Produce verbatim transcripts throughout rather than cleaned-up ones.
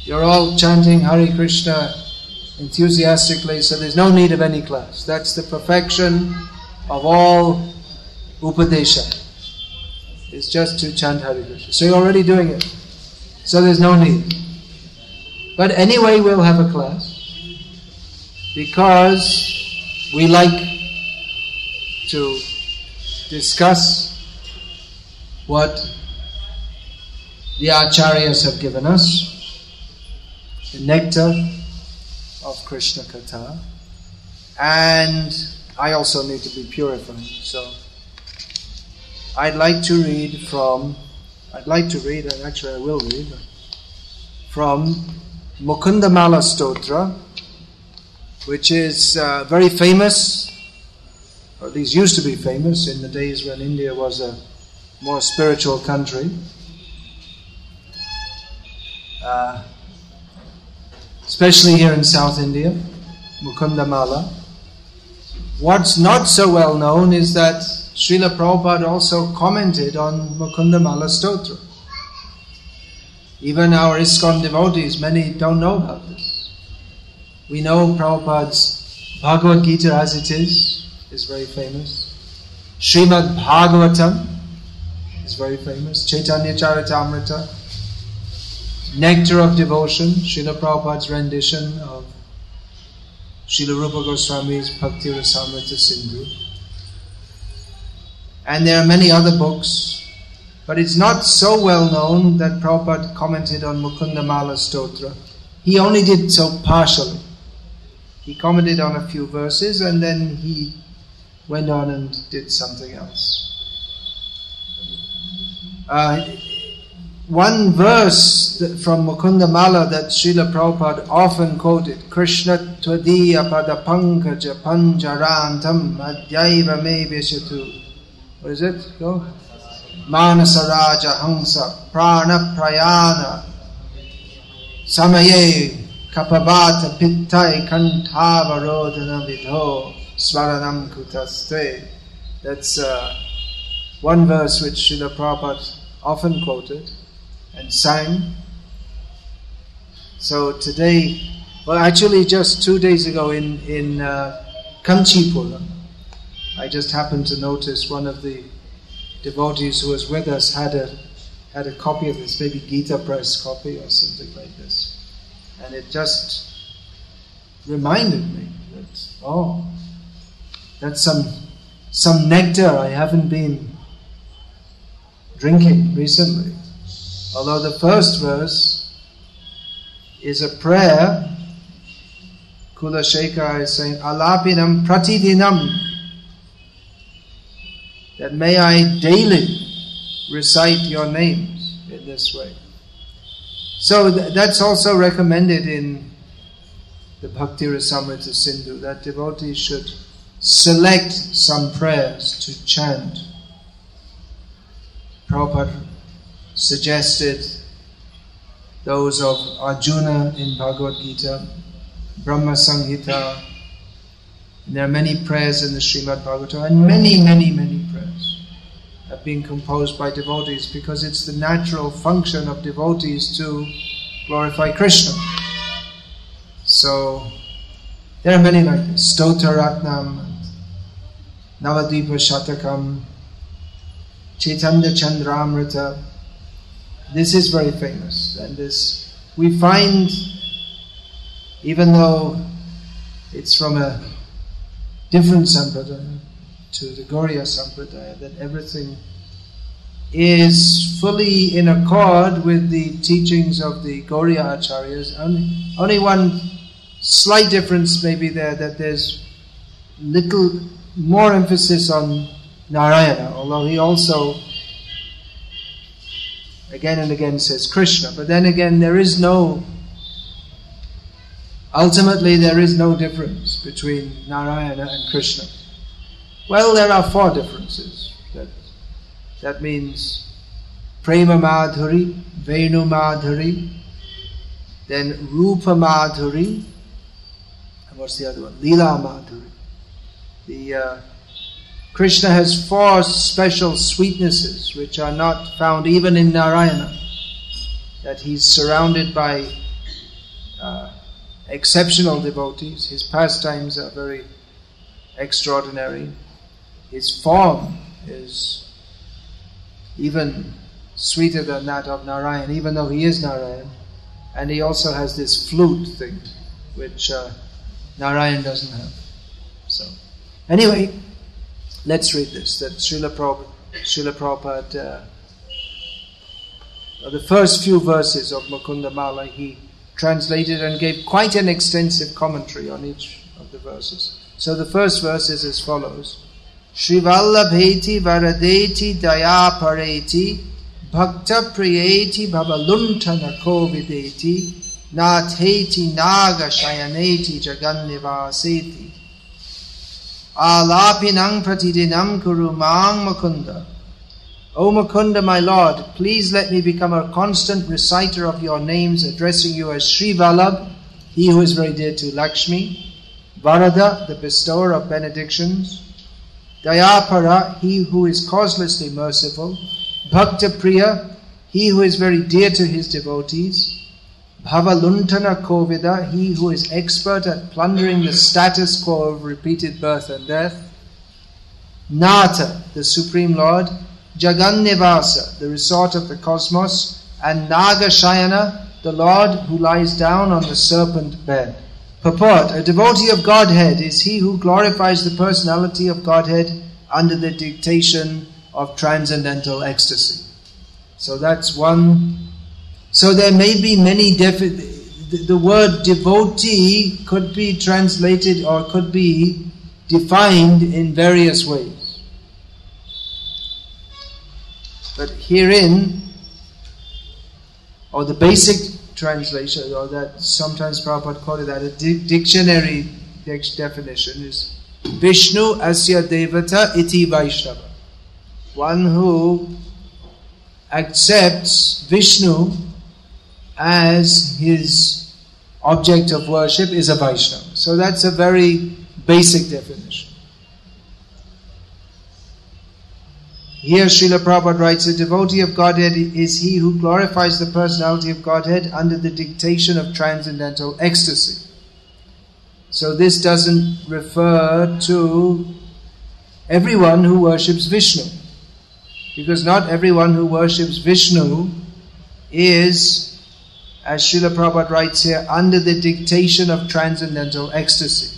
You're all chanting Hare Krishna enthusiastically, so there's no need of any class. That's the perfection of all Upadesha. It's just to chant Hare Krishna. So you're already doing it. So there's no need. But anyway, we'll have a class because we like to discuss what the Acharyas have given us, the nectar of Krishna Katha, and I also need to be purified. So I'd like to read from, I'd like to read, and actually I will read, from Mukundamala Stotra, which is uh, very famous, or at least used to be famous in the days when India was a more spiritual country. Uh, especially here in South India, Mukundamala. What's not so well known is that Srila Prabhupada also commented on Mukundamala Stotra. Even our ISKCON devotees, many don't know about this. We know Prabhupada's Bhagavad Gita as it is, is very famous. Srimad Bhagavatam is very famous. Chaitanya Charitamrita, Nectar of Devotion, Srila Prabhupada's rendition of Srila Rupa Goswami's Bhakti Rasamrita Sindhu. And there are many other books, but it's not so well known that Prabhupada commented on Mukundamala Stotra. He only did so partially. He commented on a few verses and then he went on and did something else. Uh, one verse from Mukundamala that Srila Prabhupada often quoted, Krishna tvadiya pada pankaja panjarantam madhyaiva me vishatu. What is it? Go. Manasaraja Hamsa Prana Prayana Samaye Kapavata Pittai Kantavarodhana Vidho Swaranam Kutaste. That's uh, one verse which Srila Prabhupada often quoted and sang. So today, well actually just two days ago in, in uh, Kanchipuram, I just happened to notice one of the devotees who was with us had a had a copy of this, maybe Gita Press copy or something like this. And it just reminded me that, oh, that's some some nectar I haven't been drinking recently. Although the first verse is a prayer, Kula Shekhar is saying, Alapinam pratidinam, that may I daily recite your names in this way. So th- that's also recommended in the Bhakti Rasamrita Sindhu, that devotees should select some prayers to chant. Prabhupada suggested those of Arjuna in Bhagavad Gita, Brahma Samhita. There are many prayers in the Srimad Bhagavatam, and many, many, many prayers have been composed by devotees because it's the natural function of devotees to glorify Krishna. So there are many like this. Stotra Ratnam, Navadipa Shatakam, Chaitanya Chandramrita. This is very famous, and this we find, even though it's from a different sampradaya to the Gauriya sampradaya, that everything is fully in accord with the teachings of the Gauriya Acharyas. Only, only one slight difference may be there, that there's little more emphasis on Narayana, although he also again and again says Krishna. But then again, there is no, ultimately there is no difference between Narayana and Krishna. Well, there are four differences. That, that means Prema Madhuri, Venu Madhuri, then Rupa Madhuri, and what's the other one? Leela Madhuri. The uh, Krishna has four special sweetnesses which are not found even in Narayana. That he's surrounded by uh, exceptional devotees. His pastimes are very extraordinary. His form is even sweeter than that of Narayan, even though he is Narayan. And he also has this flute thing, which uh, Narayan doesn't have. So, anyway, let's read this. That Srila Prabhupada, Srila Prabhupada uh, the first few verses of Mukunda Mala, he translated and gave quite an extensive commentary on each of the verses. So the first verse is as follows. Srivallabheti varadeti daya pareti bhakta priyeti bhavaluntana kovideti natheti naga shayaneti jagannivaseti alapinam pratidinam kuru mang Mukunda. O Mukunda, my Lord, please let me become a constant reciter of your names, addressing you as Sri Vallabh, he who is very dear to Lakshmi, Varada, the bestower of benedictions, Dayapara, he who is causelessly merciful, Bhakta Priya, he who is very dear to his devotees, Bhavaluntana Kovida, he who is expert at plundering the status quo of repeated birth and death, Nata, the Supreme Lord, Jagannivasa, the resort of the cosmos, and Nagashayana, the Lord who lies down on the serpent bed. Purport: a devotee of Godhead is he who glorifies the personality of Godhead under the dictation of transcendental ecstasy. So that's one. So there may be many defi- the, the word devotee could be translated or could be defined in various ways. But herein, or the basic translation, or that sometimes Prabhupada called it that, a di- dictionary definition is Vishnu asya devata iti Vaishnava. One who accepts Vishnu as his object of worship is a Vaishnava. So that's a very basic definition. Here Srila Prabhupada writes, a devotee of Godhead is he who glorifies the personality of Godhead under the dictation of transcendental ecstasy. So this doesn't refer to everyone who worships Vishnu, because not everyone who worships Vishnu is, as Srila Prabhupada writes here, under the dictation of transcendental ecstasy.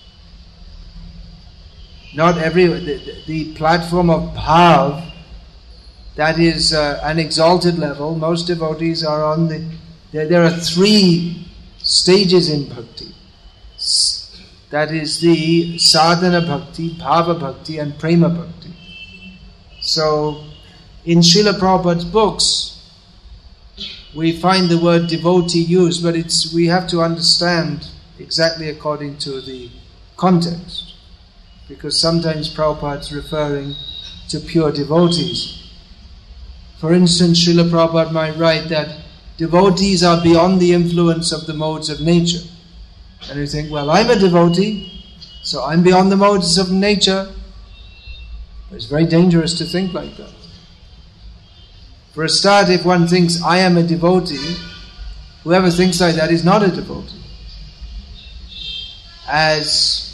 Not every the, the platform of bhav, that is uh, an exalted level. Most devotees are on the. There, there are three stages in bhakti. That is the sadhana bhakti, bhava bhakti, and prema bhakti. So, in Srila Prabhupada's books, we find the word devotee used, but it's we have to understand exactly according to the context. Because sometimes Prabhupada is referring to pure devotees. For instance, Srila Prabhupada might write that devotees are beyond the influence of the modes of nature. And you think, well, I'm a devotee, so I'm beyond the modes of nature. But it's very dangerous to think like that. For a start, if one thinks, I am a devotee, whoever thinks like that is not a devotee. As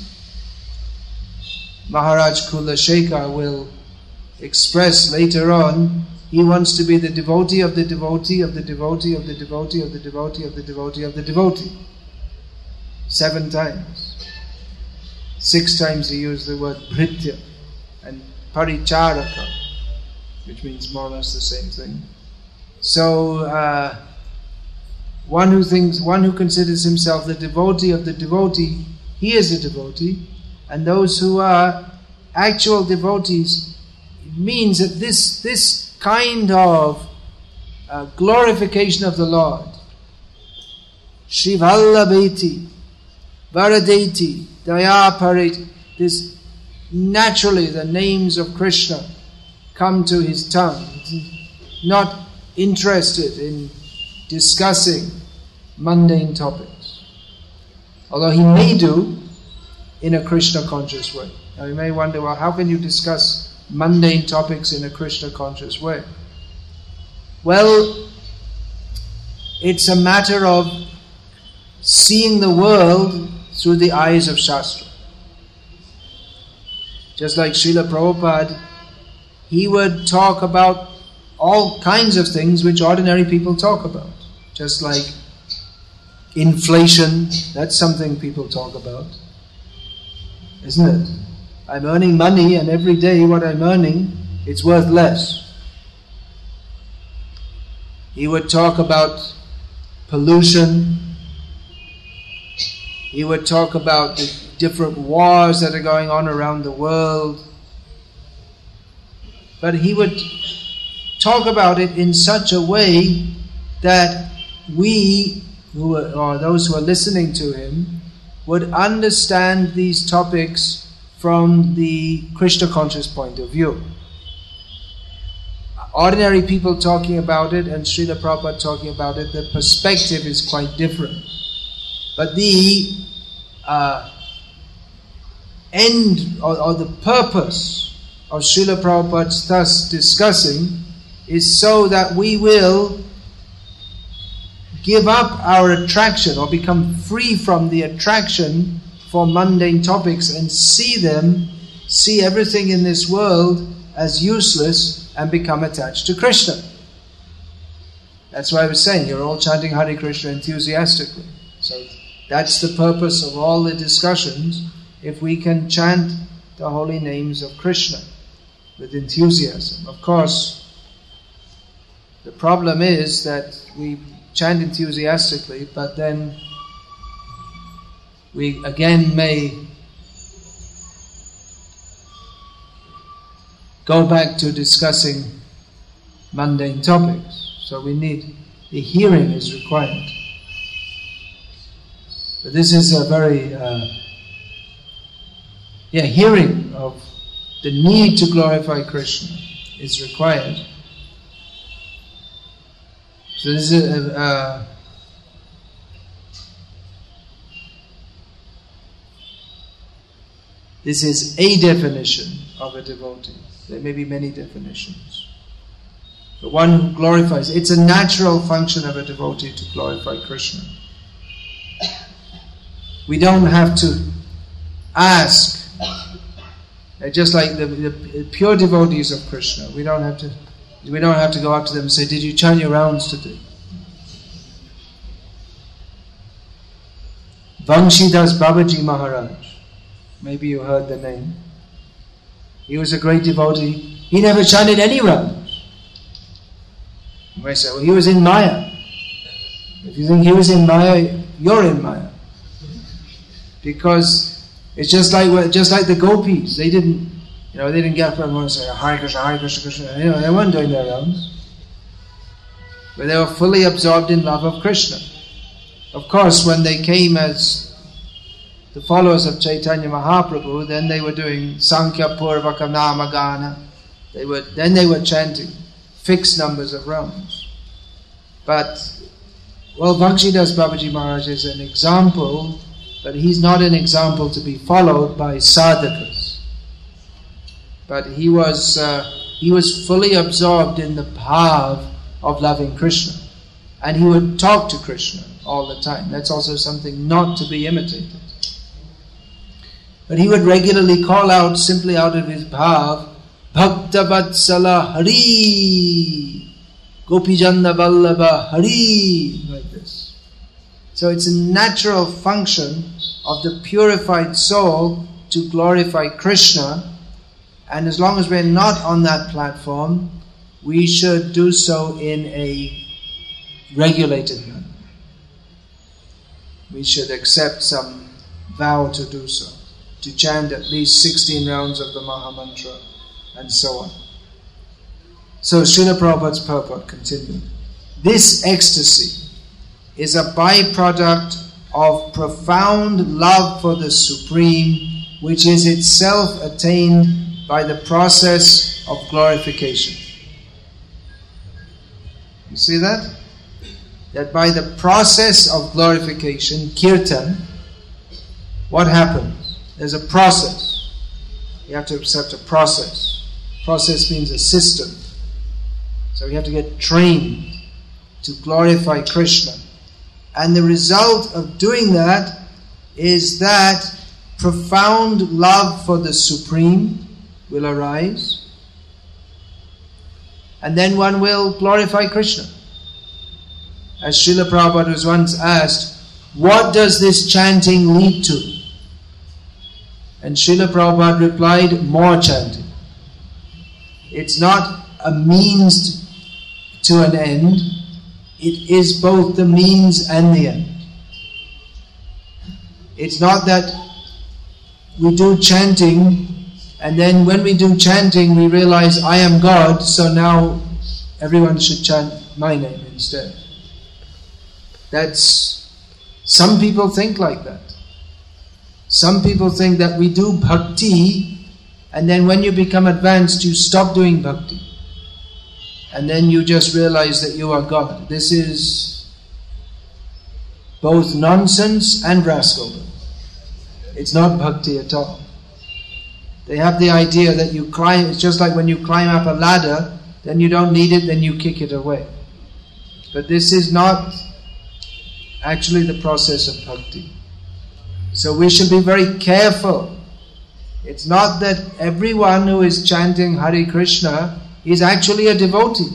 Maharaj Kula Shekhar will express later on, he wants to be the devotee of the devotee of the devotee of the devotee of the devotee of the devotee of the devotee. Seven times. Six times he used the word bhritya and paricharaka, which means more or less the same thing. So, uh, one who thinks, one who considers himself the devotee of the devotee, he is a devotee. And those who are actual devotees, it means that this, this kind of uh, glorification of the Lord, Srivallabheti, Varadeti, Dayapareti, this naturally the names of Krishna come to his tongue. He's not interested in discussing mundane topics. Although he may do, in a Krishna conscious way. Now you may wonder, well, how can you discuss mundane topics in a Krishna conscious way? Well, it's a matter of seeing the world through the eyes of Shastra. Just like Srila Prabhupada, he would talk about all kinds of things which ordinary people talk about. Just like inflation, that's something people talk about, isn't it? I'm earning money and every day what I'm earning, it's worth less. He would talk about pollution. He would talk about the different wars that are going on around the world. But he would talk about it in such a way that we, who are, or those who are listening to him, would understand these topics from the Krishna conscious point of view. Ordinary people talking about it and Srila Prabhupada talking about it, the perspective is quite different. But the uh, end or, or the purpose of Srila Prabhupada's thus discussing is so that we will give up our attraction or become free from the attraction for mundane topics and see them, see everything in this world as useless and become attached to Krishna. That's why I was saying, you're all chanting Hare Krishna enthusiastically. So that's the purpose of all the discussions, if we can chant the holy names of Krishna with enthusiasm. Of course, the problem is that we chant enthusiastically, but then we again may go back to discussing mundane topics. So we need, the hearing is required. But this is a very, uh, yeah, hearing of the need to glorify Krishna is required. So this is a, uh, this is a definition of a devotee. There may be many definitions. The one who glorifies, it's a natural function of a devotee to glorify Krishna. We don't have to ask, just like the, the pure devotees of Krishna, we don't have to we don't have to go up to them and say, did you chant your rounds today? Vangshidas Babaji Maharaj, maybe you heard the name. He was a great devotee. He never chanted any rounds. You might say, well, he was in Maya. If you think he was in Maya, you're in Maya. Because it's just like just like the gopis. They didn't, you know, they didn't get up and say Hare Krishna, Hare Krishna, Krishna. You know, they weren't doing their rounds. But they were fully absorbed in love of Krishna. Of course, when they came as the followers of Chaitanya Mahaprabhu, then they were doing Sankhya Purvaka Nama Gana. They were then they were chanting fixed numbers of rounds. But well, Vangshidas Babaji Maharaj is an example, but he's not an example to be followed by sadhakas. But he was uh, he was fully absorbed in the bhav of loving Krishna, and he would talk to Krishna all the time. That's also something not to be imitated. But he would regularly call out, simply out of his bhav, Bhakta Vatsala Hari, Gopijanda Vallabha Hari, like this. So it's a natural function of the purified soul to glorify Krishna, and as long as we're not on that platform, we should do so in a regulated manner. We should accept some vow to do so, to chant at least sixteen rounds of the Maha Mantra, and so on. So Srila Prabhupada's purport continued. This ecstasy is a byproduct of profound love for the Supreme, which is itself attained by the process of glorification. You see that? That by the process of glorification, kirtan, what happens? There's a process. You have to accept a process. Process means a system. So you have to get trained to glorify Krishna. And the result of doing that is that profound love for the Supreme will arise. And then one will glorify Krishna. As Srila Prabhupada was once asked, what does this chanting lead to? And Srila Prabhupada replied, more chanting. It's not a means to an end. It is both the means and the end. It's not that we do chanting and then when we do chanting we realize I am God, so now everyone should chant my name instead. That's, some people think like that. Some people think that we do bhakti and then when you become advanced you stop doing bhakti. And then you just realize that you are God. This is both nonsense and rascaldom. It's not bhakti at all. They have the idea that you climb, it's just like when you climb up a ladder, then you don't need it, then you kick it away. But this is not actually the process of bhakti. So we should be very careful. It's not that everyone who is chanting Hare Krishna is actually a devotee.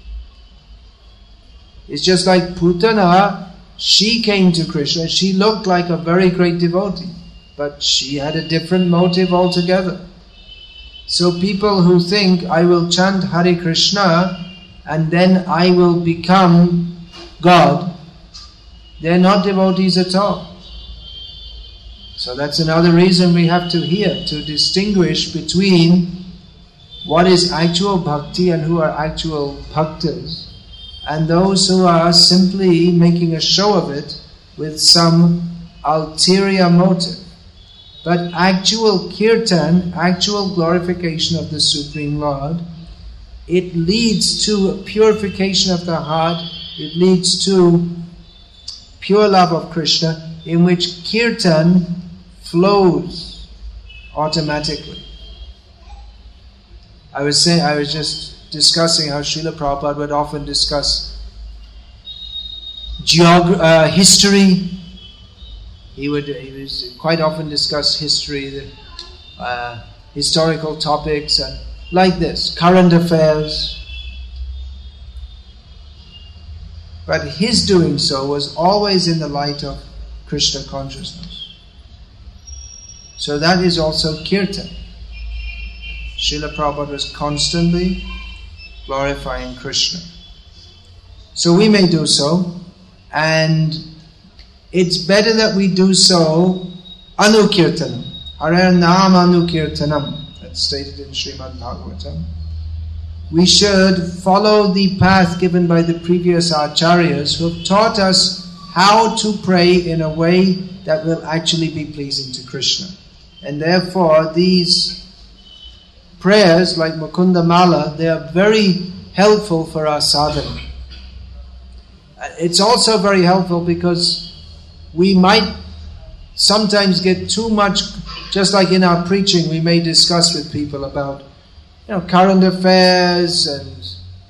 It's just like Putana, she came to Krishna, she looked like a very great devotee, but she had a different motive altogether. So people who think, I will chant Hare Krishna and then I will become God, they're not devotees at all. So that's another reason we have to hear, to distinguish between what is actual bhakti and who are actual bhaktas, and those who are simply making a show of it with some ulterior motive. But actual kirtan, actual glorification of the Supreme Lord, it leads to a purification of the heart, it leads to pure love of Krishna, in which kirtan flows automatically. I was saying, I was just discussing how Srila Prabhupada would often discuss geog- uh, history. He would he was quite often discuss history, the, uh, historical topics, and like this, current affairs. But his doing so was always in the light of Krishna consciousness. So that is also kirtan. Srila Prabhupada was constantly glorifying Krishna. So we may do so, and it's better that we do so anukirtanam. Hare Nam anukirtanam. That's stated in Srimad Bhagavatam. We should follow the path given by the previous acharyas who have taught us how to pray in a way that will actually be pleasing to Krishna. And therefore these prayers like Mukunda Mala, they are very helpful for our sadhana. It's also very helpful because we might sometimes get too much, just like in our preaching we may discuss with people about you know, current affairs, and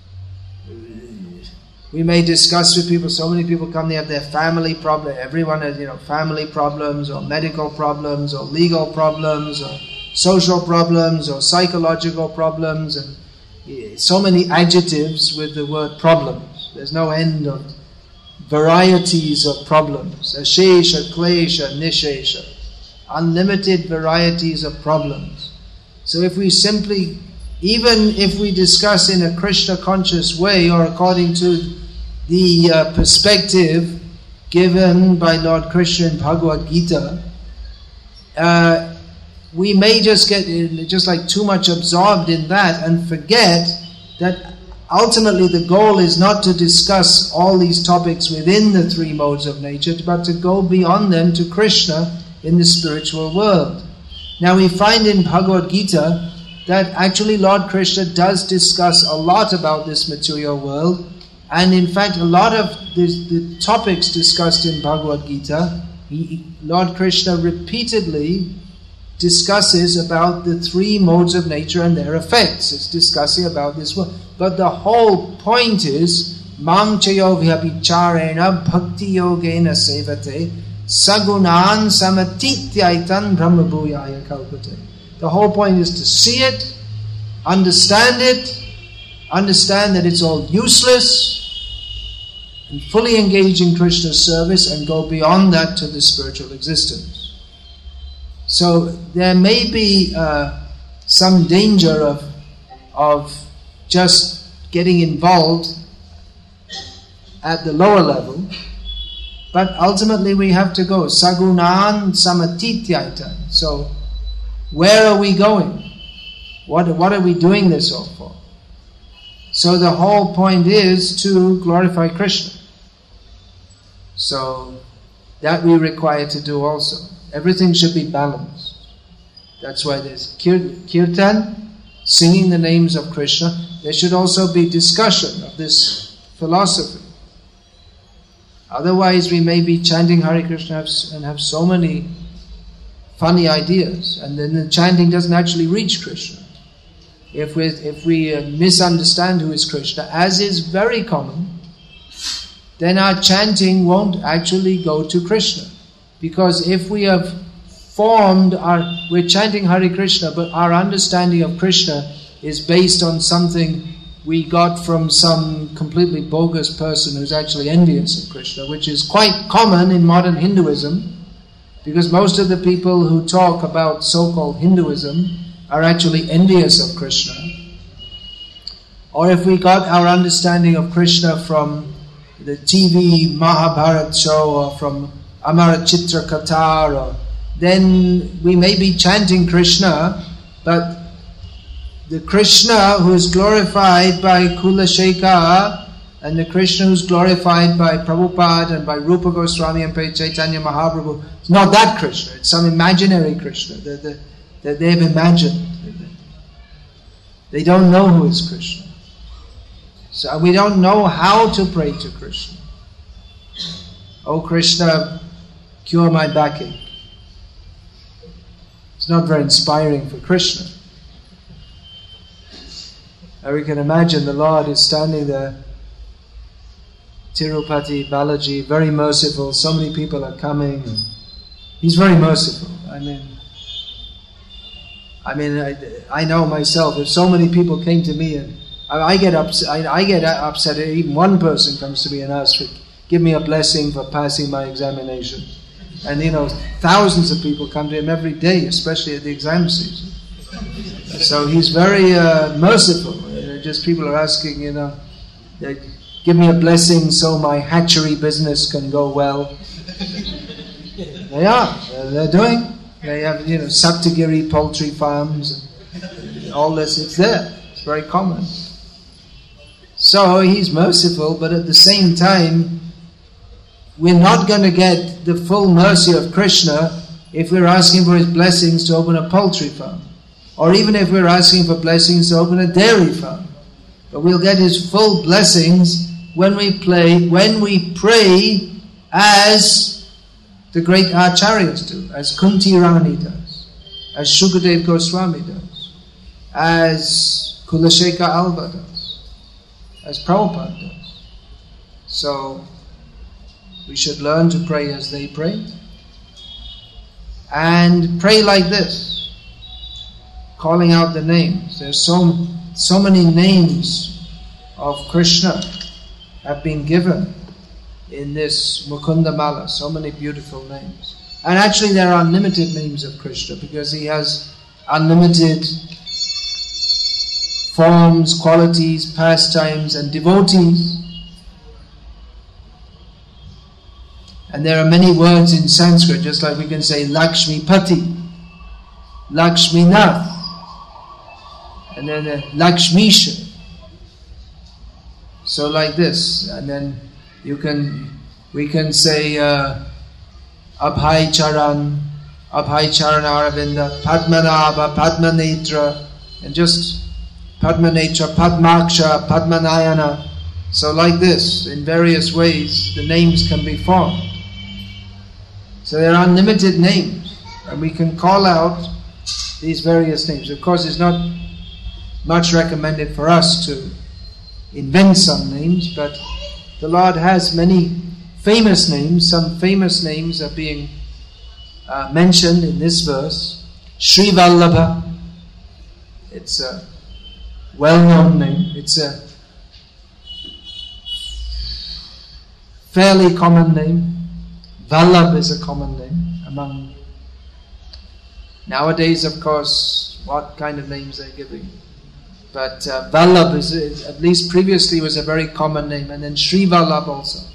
we may discuss with people, so many people come, they have their family problem, everyone has you know family problems or medical problems or legal problems or social problems or psychological problems, and so many adjectives with the word problems. There's no end of varieties of problems. Ashesha, klesha, nishesha. Unlimited varieties of problems. So if we simply, even if we discuss in a Krishna conscious way or according to the uh, perspective given by Lord Krishna in Bhagavad Gita, uh, we may just get just like too much absorbed in that and forget that ultimately the goal is not to discuss all these topics within the three modes of nature, but to go beyond them to Krishna in the spiritual world. Now we find in Bhagavad Gita that actually Lord Krishna does discuss a lot about this material world, and in fact a lot of the, the topics discussed in Bhagavad Gita, he, Lord Krishna repeatedly discusses about the three modes of nature and their effects. It's discussing about this world. But the whole point is Mam chayo vyabhicharena bhakti yogena sevate sagunan samatityaitan brahmabhuyaya kalpate. The whole point is to see it, understand it, understand that it's all useless, and fully engage in Krishna's service and go beyond that to the spiritual existence. So there may be uh, some danger of, of just getting involved at the lower level, but ultimately we have to go sagunan samatityaitan. So where are we going? What, what are we doing this all for? So the whole point is to glorify Krishna. So that we require to do also. Everything should be balanced. That's why there's kirtan, singing the names of Krishna. There should also be discussion of this philosophy. Otherwise we may be chanting Hare Krishna and have so many funny ideas, and then the chanting doesn't actually reach Krishna. If we if we uh, misunderstand who is Krishna, as is very common, then our chanting won't actually go to Krishna. Because if we have formed our, we're chanting Hare Krishna, but our understanding of Krishna is based on something we got from some completely bogus person who's actually envious of Krishna, which is quite common in modern Hinduism, because most of the people who talk about so-called Hinduism are actually envious of Krishna. Or if we got our understanding of Krishna from the T V Mahabharat show or from Amara Chitra Katar, or, then we may be chanting Krishna, but the Krishna who is glorified by Kulasheka and the Krishna who is glorified by Prabhupada and by Rupa Goswami and by Chaitanya Mahaprabhu, it's not that Krishna, it's some imaginary Krishna that, that, that they've imagined. They don't know who is Krishna. So we don't know how to pray to Krishna. Oh Krishna, cure my backache. It's not very inspiring for Krishna. And we can imagine the Lord is standing there, Tirupati Balaji, very merciful, so many people are coming. He's very merciful. I mean, I mean, I, I know myself, if so many people came to me and I, I get upset, I, I get upset if even one person comes to me and asks, for, give me a blessing for passing my examination. And you know, thousands of people come to him every day, especially at the exam season. So he's very uh, merciful. You know, just people are asking, you know, give me a blessing so my hatchery business can go well. They are. They're doing. They have, you know, Saptagiri poultry farms and all this. It's there. It's very common. So he's merciful, but at the same time, we're not going to get the full mercy of Krishna if we're asking for his blessings to open a poultry farm, or even if we're asking for blessings to open a dairy farm. But we'll get his full blessings when we play, when we pray as the great acharyas do, as Kunti Rani does, as Shukadev Goswami does, as Kulasheka Alba does, as Prabhupada does. So we should learn to pray as they pray, and pray like this, calling out the names. There's so so many names of Krishna have been given in this Mukunda Mala, so many beautiful names. And actually there are unlimited names of Krishna because he has unlimited forms, qualities, pastimes and devotees. And there are many words in Sanskrit, just like we can say Lakshmi Pati, Lakshmi Nath, and then uh, Lakshmisha. So like this, and then you can, we can say uh, Abhay Charan, Abhay Charan Aravinda, Padmanabha, Padmanetra, and just Padmanetra, Padmaksha, Padmanayana. So like this, in various ways, the names can be formed. So there are unlimited names, and we can call out these various names. Of course, it's not much recommended for us to invent some names, but the Lord has many famous names. Some famous names are being uh, mentioned in this verse. Sri Vallabha, it's a well-known name. It's a fairly common name. Vallabh is a common name among... Nowadays, of course, what kind of names they're giving. But uh, Vallabh, is, is, at least previously, was a very common name. And then Sri Vallabh also.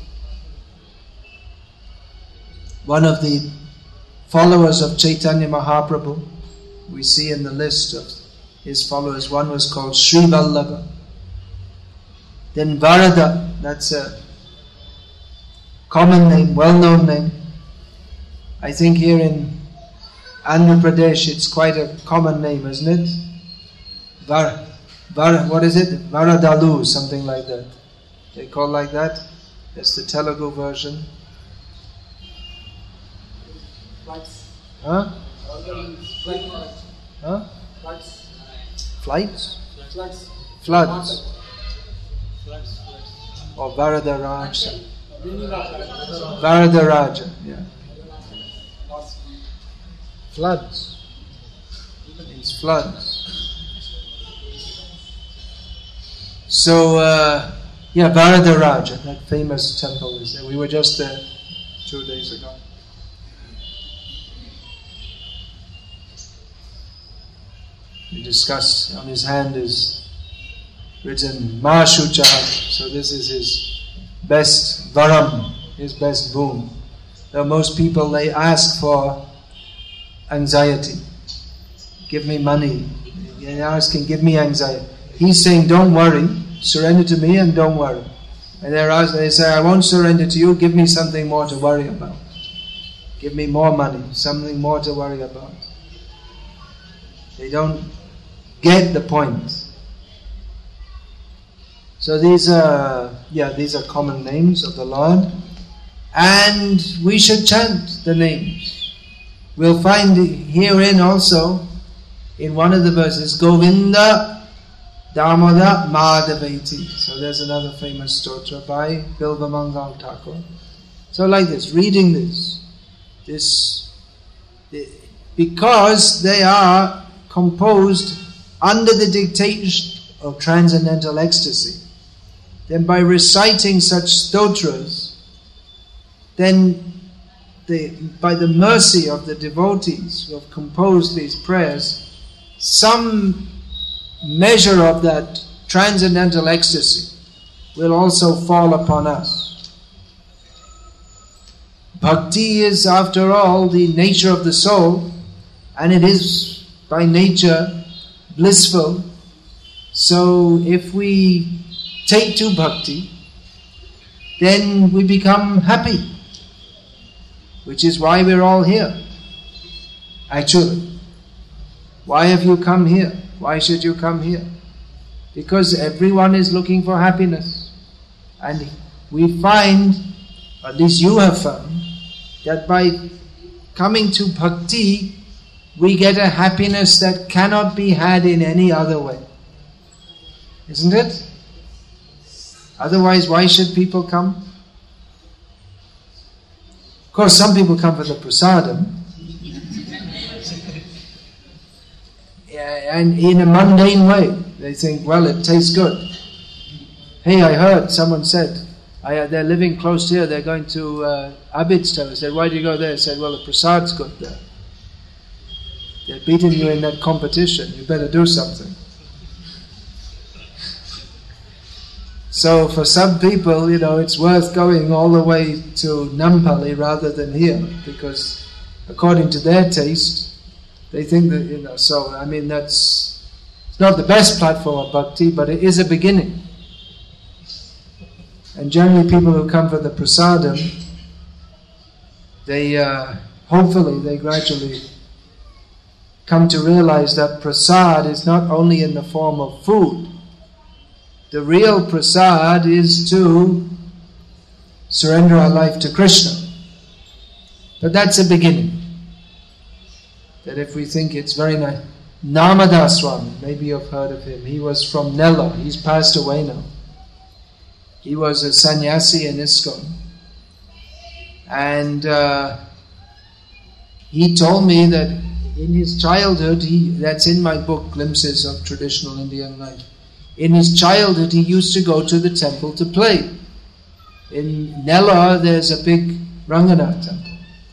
One of the followers of Chaitanya Mahaprabhu, we see in the list of his followers, one was called Sri Vallabha. Then Varada, that's a common name, well-known name. I think here in Andhra Pradesh it's quite a common name, isn't it? Var, Var, what is it? Varadalu, something like that. They call like that. That's the Telugu version. Flights. Huh? Flights. Huh? Flights. Flights? Floods. Floods. Floods. Or Varadaraja. Varadaraja, yeah. Floods. Means floods. So, uh, yeah, Varadaraja, that famous temple is there. We were just there two days ago. We discuss, on his hand is written Ma Shuchaha. So this is his best varam, his best boon. Though most people, they ask for anxiety. Give me money. They're asking, give me anxiety. He's saying, don't worry, surrender to me and don't worry. And they're asked, they say, I won't surrender to you, give me something more to worry about. Give me more money, something more to worry about. They don't get the point. So these are, yeah, these are common names of the Lord. And we should chant the names. We'll find herein also, in one of the verses, Govinda Damoda Madhaveti. So there's another famous stotra by Bilvamangal Thakur. So like this, reading this, this, because they are composed under the dictation of transcendental ecstasy, then by reciting such stotras, then the, by the mercy of the devotees who have composed these prayers, some measure of that transcendental ecstasy will also fall upon us. Bhakti is, after all, the nature of the soul, and it is by nature blissful. So if we take to bhakti, then we become happy, which is why we're all here. Actually, why have you come here? Why should you come here? Because everyone is looking for happiness. And we find, at least you have found, that by coming to bhakti, we get a happiness that cannot be had in any other way. Isn't it? Otherwise, why should people come? Of course, some people come for the prasadam. And in a mundane way. They think, well, it tastes good. Hey, I heard someone said, I, they're living close here, they're going to uh, Abidstow. I said, why do you go there? I said, well, the prasad's good there. They're beating you in that competition. You better do something. So for some people, you know, it's worth going all the way to Nampally rather than here, because according to their taste, they think that, you know, so, I mean, that's, it's not the best platform of bhakti, but it is a beginning. And generally people who come for the prasadam, they, uh, hopefully, they gradually come to realize that prasad is not only in the form of food. The real prasad is to surrender our life to Krishna. But that's a beginning. That if we think it's very nice. Namadas Swami, maybe you've heard of him. He was from Nellore. He's passed away now. He was a sannyasi in ISKCON. And uh, he told me that in his childhood, he, that's in my book, Glimpses of Traditional Indian Life. In his childhood, he used to go to the temple to play. In Nellore, there's a big Ranganath temple.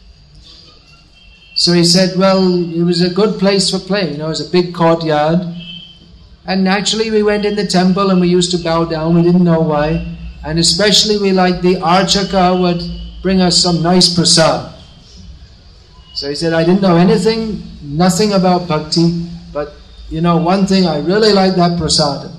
So he said, well, it was a good place for playing. You know, it was a big courtyard. And actually we went in the temple and we used to bow down. We didn't know why. And especially we liked the Archaka would bring us some nice prasad. So he said, I didn't know anything, nothing about bhakti, but you know, one thing, I really like that prasadam.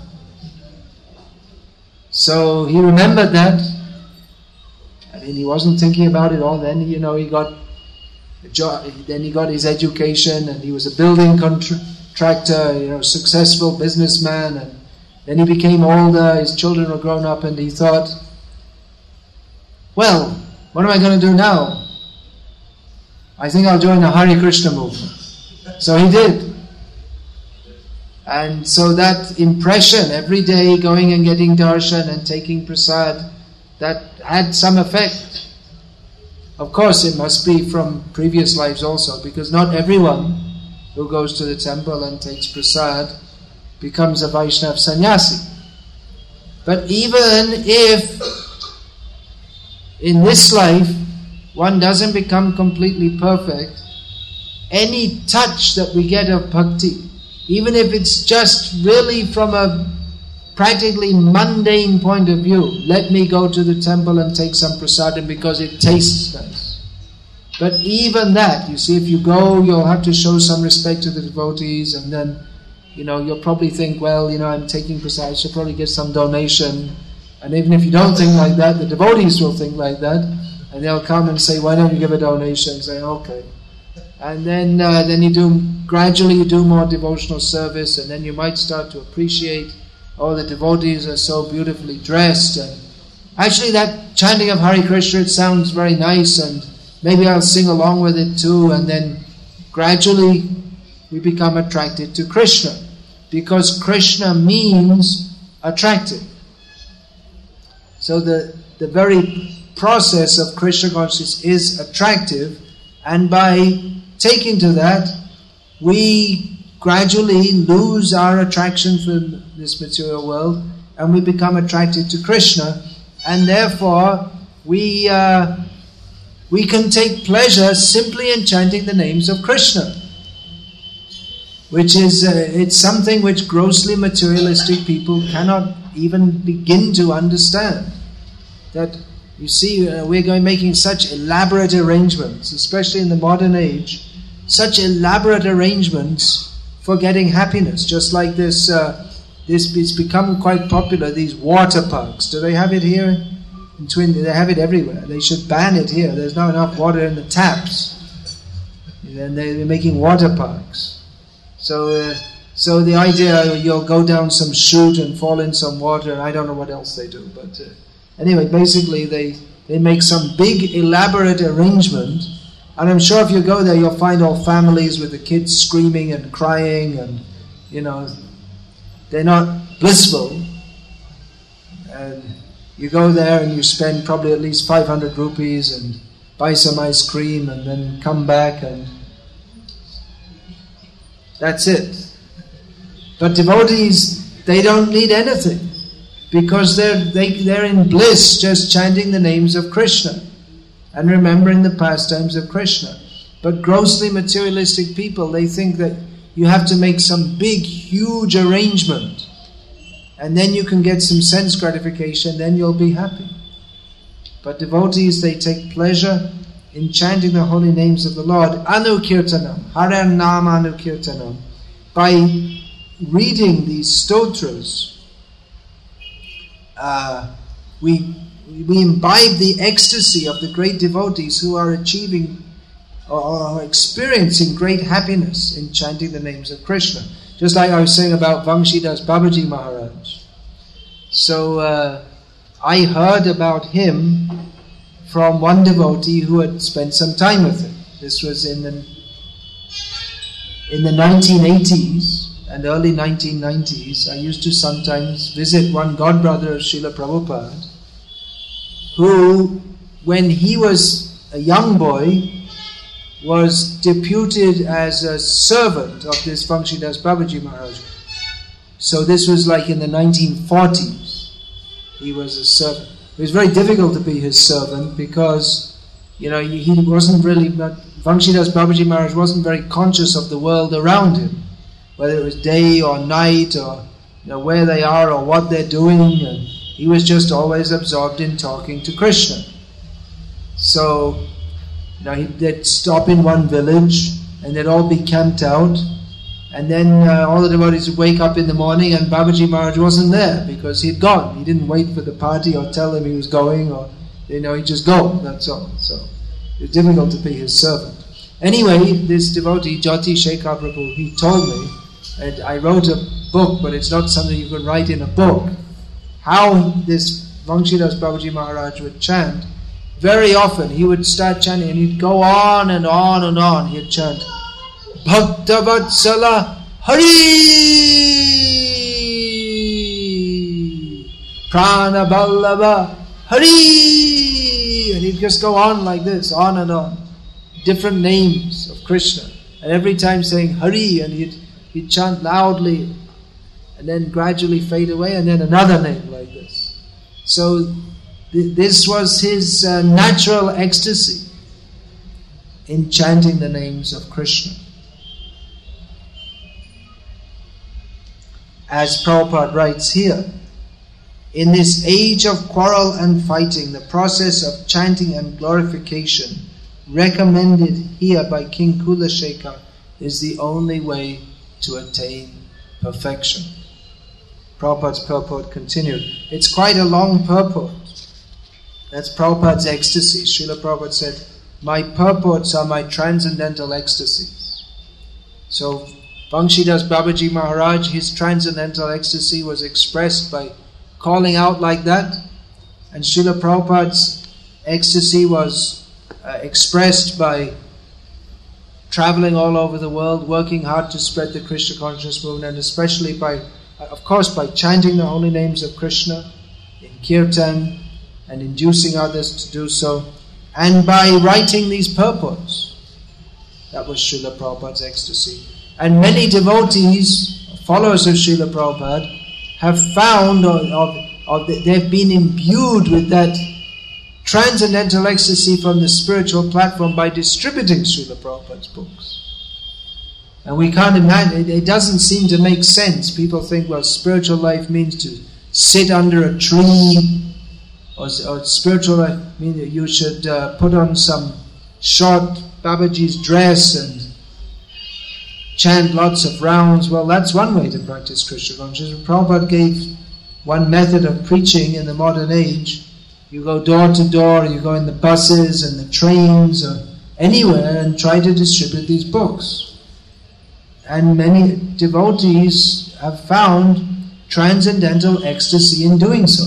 So he remembered that. I mean, he wasn't thinking about it all then. You know, he got a job, then he got his education, and he was a building contractor, you know, successful businessman, and then he became older, his children were grown up, and he thought, well, what am I going to do now? I think I'll join the Hare Krishna movement. So he did. And so that impression, every day going and getting darshan and taking prasad, that had some effect. Of course, it must be from previous lives also, because not everyone who goes to the temple and takes prasad becomes a Vaishnav sannyasi. But even if in this life one doesn't become completely perfect, any touch that we get of bhakti, even if it's just really from a practically mundane point of view, let me go to the temple and take some prasadam because it tastes nice. But even that, you see, if you go, you'll have to show some respect to the devotees, and then, you know, you'll probably think, well, you know, I'm taking prasad, I should probably get some donation. And even if you don't think like that, the devotees will think like that, and they'll come and say, why don't you give a donation? And say, okay. And then uh, then you do, gradually you do more devotional service, and then you might start to appreciate, oh, the devotees are so beautifully dressed, and actually that chanting of Hare Krishna, it sounds very nice, and maybe I'll sing along with it too, and then gradually we become attracted to Krishna, because Krishna means attractive. So the, the very process of Krishna consciousness is attractive, and by taking to that, we gradually lose our attraction for this material world, and we become attracted to Krishna, and therefore we uh, we can take pleasure simply in chanting the names of Krishna, which is uh, it's something which grossly materialistic people cannot even begin to understand. That you see, uh, we're going making such elaborate arrangements, especially in the modern age, such elaborate arrangements for getting happiness. Just like this, uh, this it's become quite popular. These water parks. Do they have it here in Twin? They have it everywhere. They should ban it here. There's not enough water in the taps, and they're making water parks. So, uh, so the idea you'll go down some chute and fall in some water. And I don't know what else they do, but uh, anyway, basically they they make some big elaborate arrangement. And I'm sure if you go there, you'll find all families with the kids screaming and crying, and, you know, they're not blissful. And you go there and you spend probably at least five hundred rupees and buy some ice cream and then come back, and that's it. But devotees, they don't need anything, because they're, they, they're in bliss just chanting the names of Krishna and remembering the pastimes of Krishna. But grossly materialistic people, they think that you have to make some big, huge arrangement, and then you can get some sense gratification, then you'll be happy. But devotees, they take pleasure in chanting the holy names of the Lord. Anukirtanam, Hare Nam Anukirtanam. By reading these stotras, uh, we we imbibe the ecstasy of the great devotees who are achieving or are experiencing great happiness in chanting the names of Krishna. Just like I was saying about Vangshidas Babaji Maharaj. So uh, I heard about him from one devotee who had spent some time with him. This was in the in the nineteen eighties and early nineteen nineties. I used to sometimes visit one godbrother of Srila Prabhupada, who, when he was a young boy, was deputed as a servant of this Vangshidas Babaji Maharaj. So this was like in the nineteen forties. He was a servant. It was very difficult to be his servant because, you know, he wasn't really, Vangshidas Babaji Maharaj wasn't very conscious of the world around him, whether it was day or night or, you know, where they are or what they're doing, and he was just always absorbed in talking to Krishna. So, you know, they'd stop in one village and they'd all be camped out, and then uh, all the devotees would wake up in the morning and Babaji Maharaj wasn't there because he'd gone. He didn't wait for the party or tell them he was going, or, you know, he'd just go, that's all. So it was difficult to be his servant. Anyway, this devotee, Jyoti Shekhar Prabhu, he told me, and I wrote a book, but it's not something you can write in a book, how this Vangshidas Babaji Maharaj would chant. Very often he would start chanting and he'd go on and on and on. He'd chant Bhakta Vatsala Hari Prana Ballabha Hari, and he'd just go on like this, on and on. Different names of Krishna, and every time saying Hari, and he'd, he'd chant loudly and then gradually fade away, and then another name like this. So th- this was his uh, natural ecstasy in chanting the names of Krishna. As Prabhupada writes here, in this age of quarrel and fighting, the process of chanting and glorification recommended here by King Kulashekar is the only way to attain perfection. Prabhupada's purport continued. It's quite a long purport. That's Prabhupada's ecstasy. Srila Prabhupada said, my purports are my transcendental ecstasies. So Vangshidas Babaji Maharaj, his transcendental ecstasy was expressed by calling out like that, and Srila Prabhupada's ecstasy was uh, expressed by traveling all over the world, working hard to spread the Krishna consciousness movement, and especially by, of course, by chanting the holy names of Krishna in kirtan and inducing others to do so, and by writing these purports. That was Srila Prabhupada's ecstasy. And many devotees, followers of Srila Prabhupada, have found, or, or, or they've been imbued with that transcendental ecstasy from the spiritual platform by distributing Srila Prabhupada's books. And we can't imagine, it, it doesn't seem to make sense. People think, well, spiritual life means to sit under a tree, or, or spiritual life means that you should uh, put on some short Babaji's dress and chant lots of rounds. Well, that's one way to practice Krishna consciousness. Prabhupada gave one method of preaching in the modern age. You go door to door, you go in the buses and the trains or anywhere and try to distribute these books. And many devotees have found transcendental ecstasy in doing so,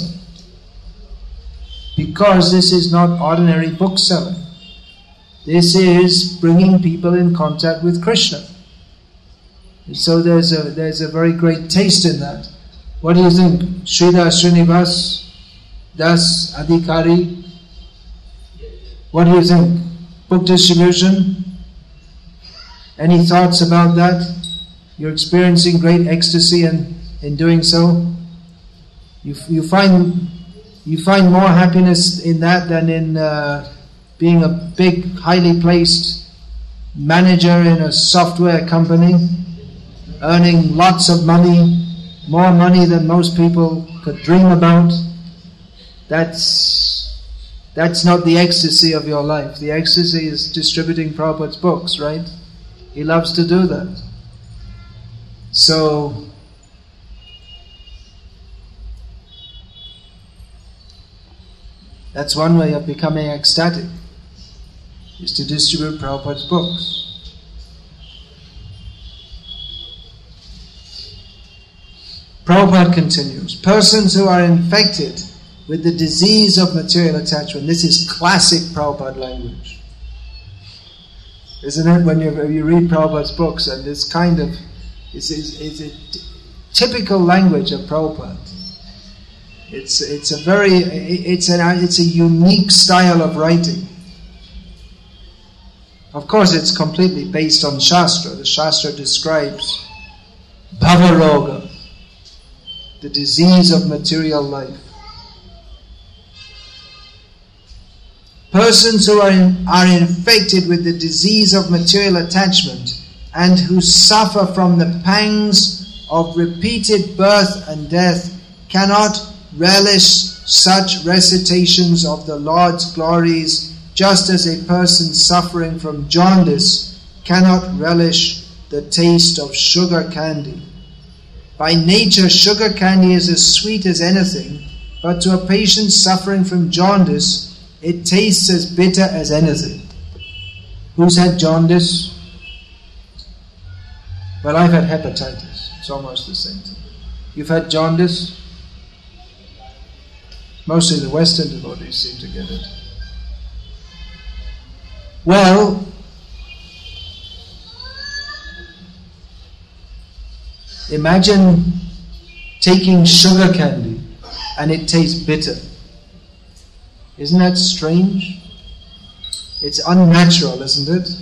because this is not ordinary book selling. This is bringing people in contact with Krishna. And so there's a there's a very great taste in that. What do you think? Sridhar Srinivas Das Adhikari? What do you think? Book distribution? Any thoughts about that? You're experiencing great ecstasy in, in doing so? You you find you find more happiness in that than in uh, being a big, highly placed manager in a software company, earning lots of money, more money than most people could dream about. That's that's not the ecstasy of your life. The ecstasy is distributing Prabhupada's books, right? He loves to do that. So that's one way of becoming ecstatic, is to distribute Prabhupada's books. Prabhupada continues, persons who are infected with the disease of material attachment, this is classic Prabhupada language, isn't it? When you, you read Prabhupada's books, and this kind of, it's, it's, it's a t- typical language of Prabhupada. It's it's a very it's an it's a unique style of writing. Of course, it's completely based on Shastra. The Shastra describes Bhavaroga, the disease of material life. Persons who are in, are infected with the disease of material attachment and who suffer from the pangs of repeated birth and death cannot relish such recitations of the Lord's glories, just as a person suffering from jaundice cannot relish the taste of sugar candy. By nature, sugar candy is as sweet as anything, but to a patient suffering from jaundice, it tastes as bitter as anything. Who's had jaundice? Well, I've had hepatitis. It's almost the same thing. You've had jaundice? Mostly the Western devotees seem to get it. Well, imagine taking sugar candy and it tastes bitter. Isn't that strange? It's unnatural, isn't it?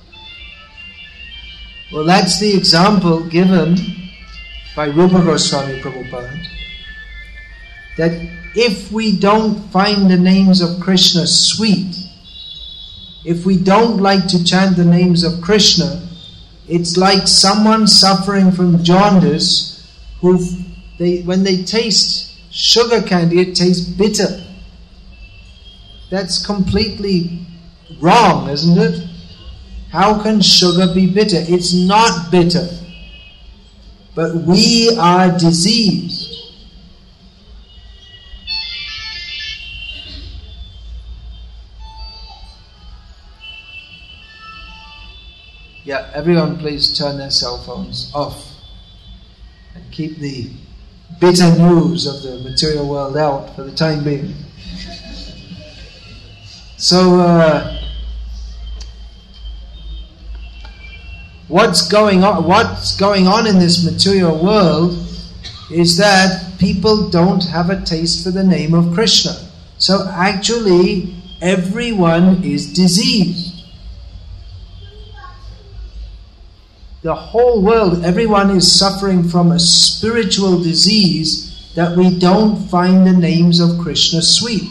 Well, that's the example given by Rupa Goswami Prabhupada, that if we don't find the names of Krishna sweet, if we don't like to chant the names of Krishna, it's like someone suffering from jaundice who, they, when they taste sugar candy, it tastes bitter. That's completely wrong, isn't it? How can sugar be bitter? It's not bitter. But we are diseased. Yeah, everyone please turn their cell phones off and keep the bitter news of the material world out for the time being. So, uh, what's going on? What's going on in this material world is that people don't have a taste for the name of Krishna. So actually, everyone is diseased. The whole world, everyone is suffering from a spiritual disease that we don't find the names of Krishna sweet.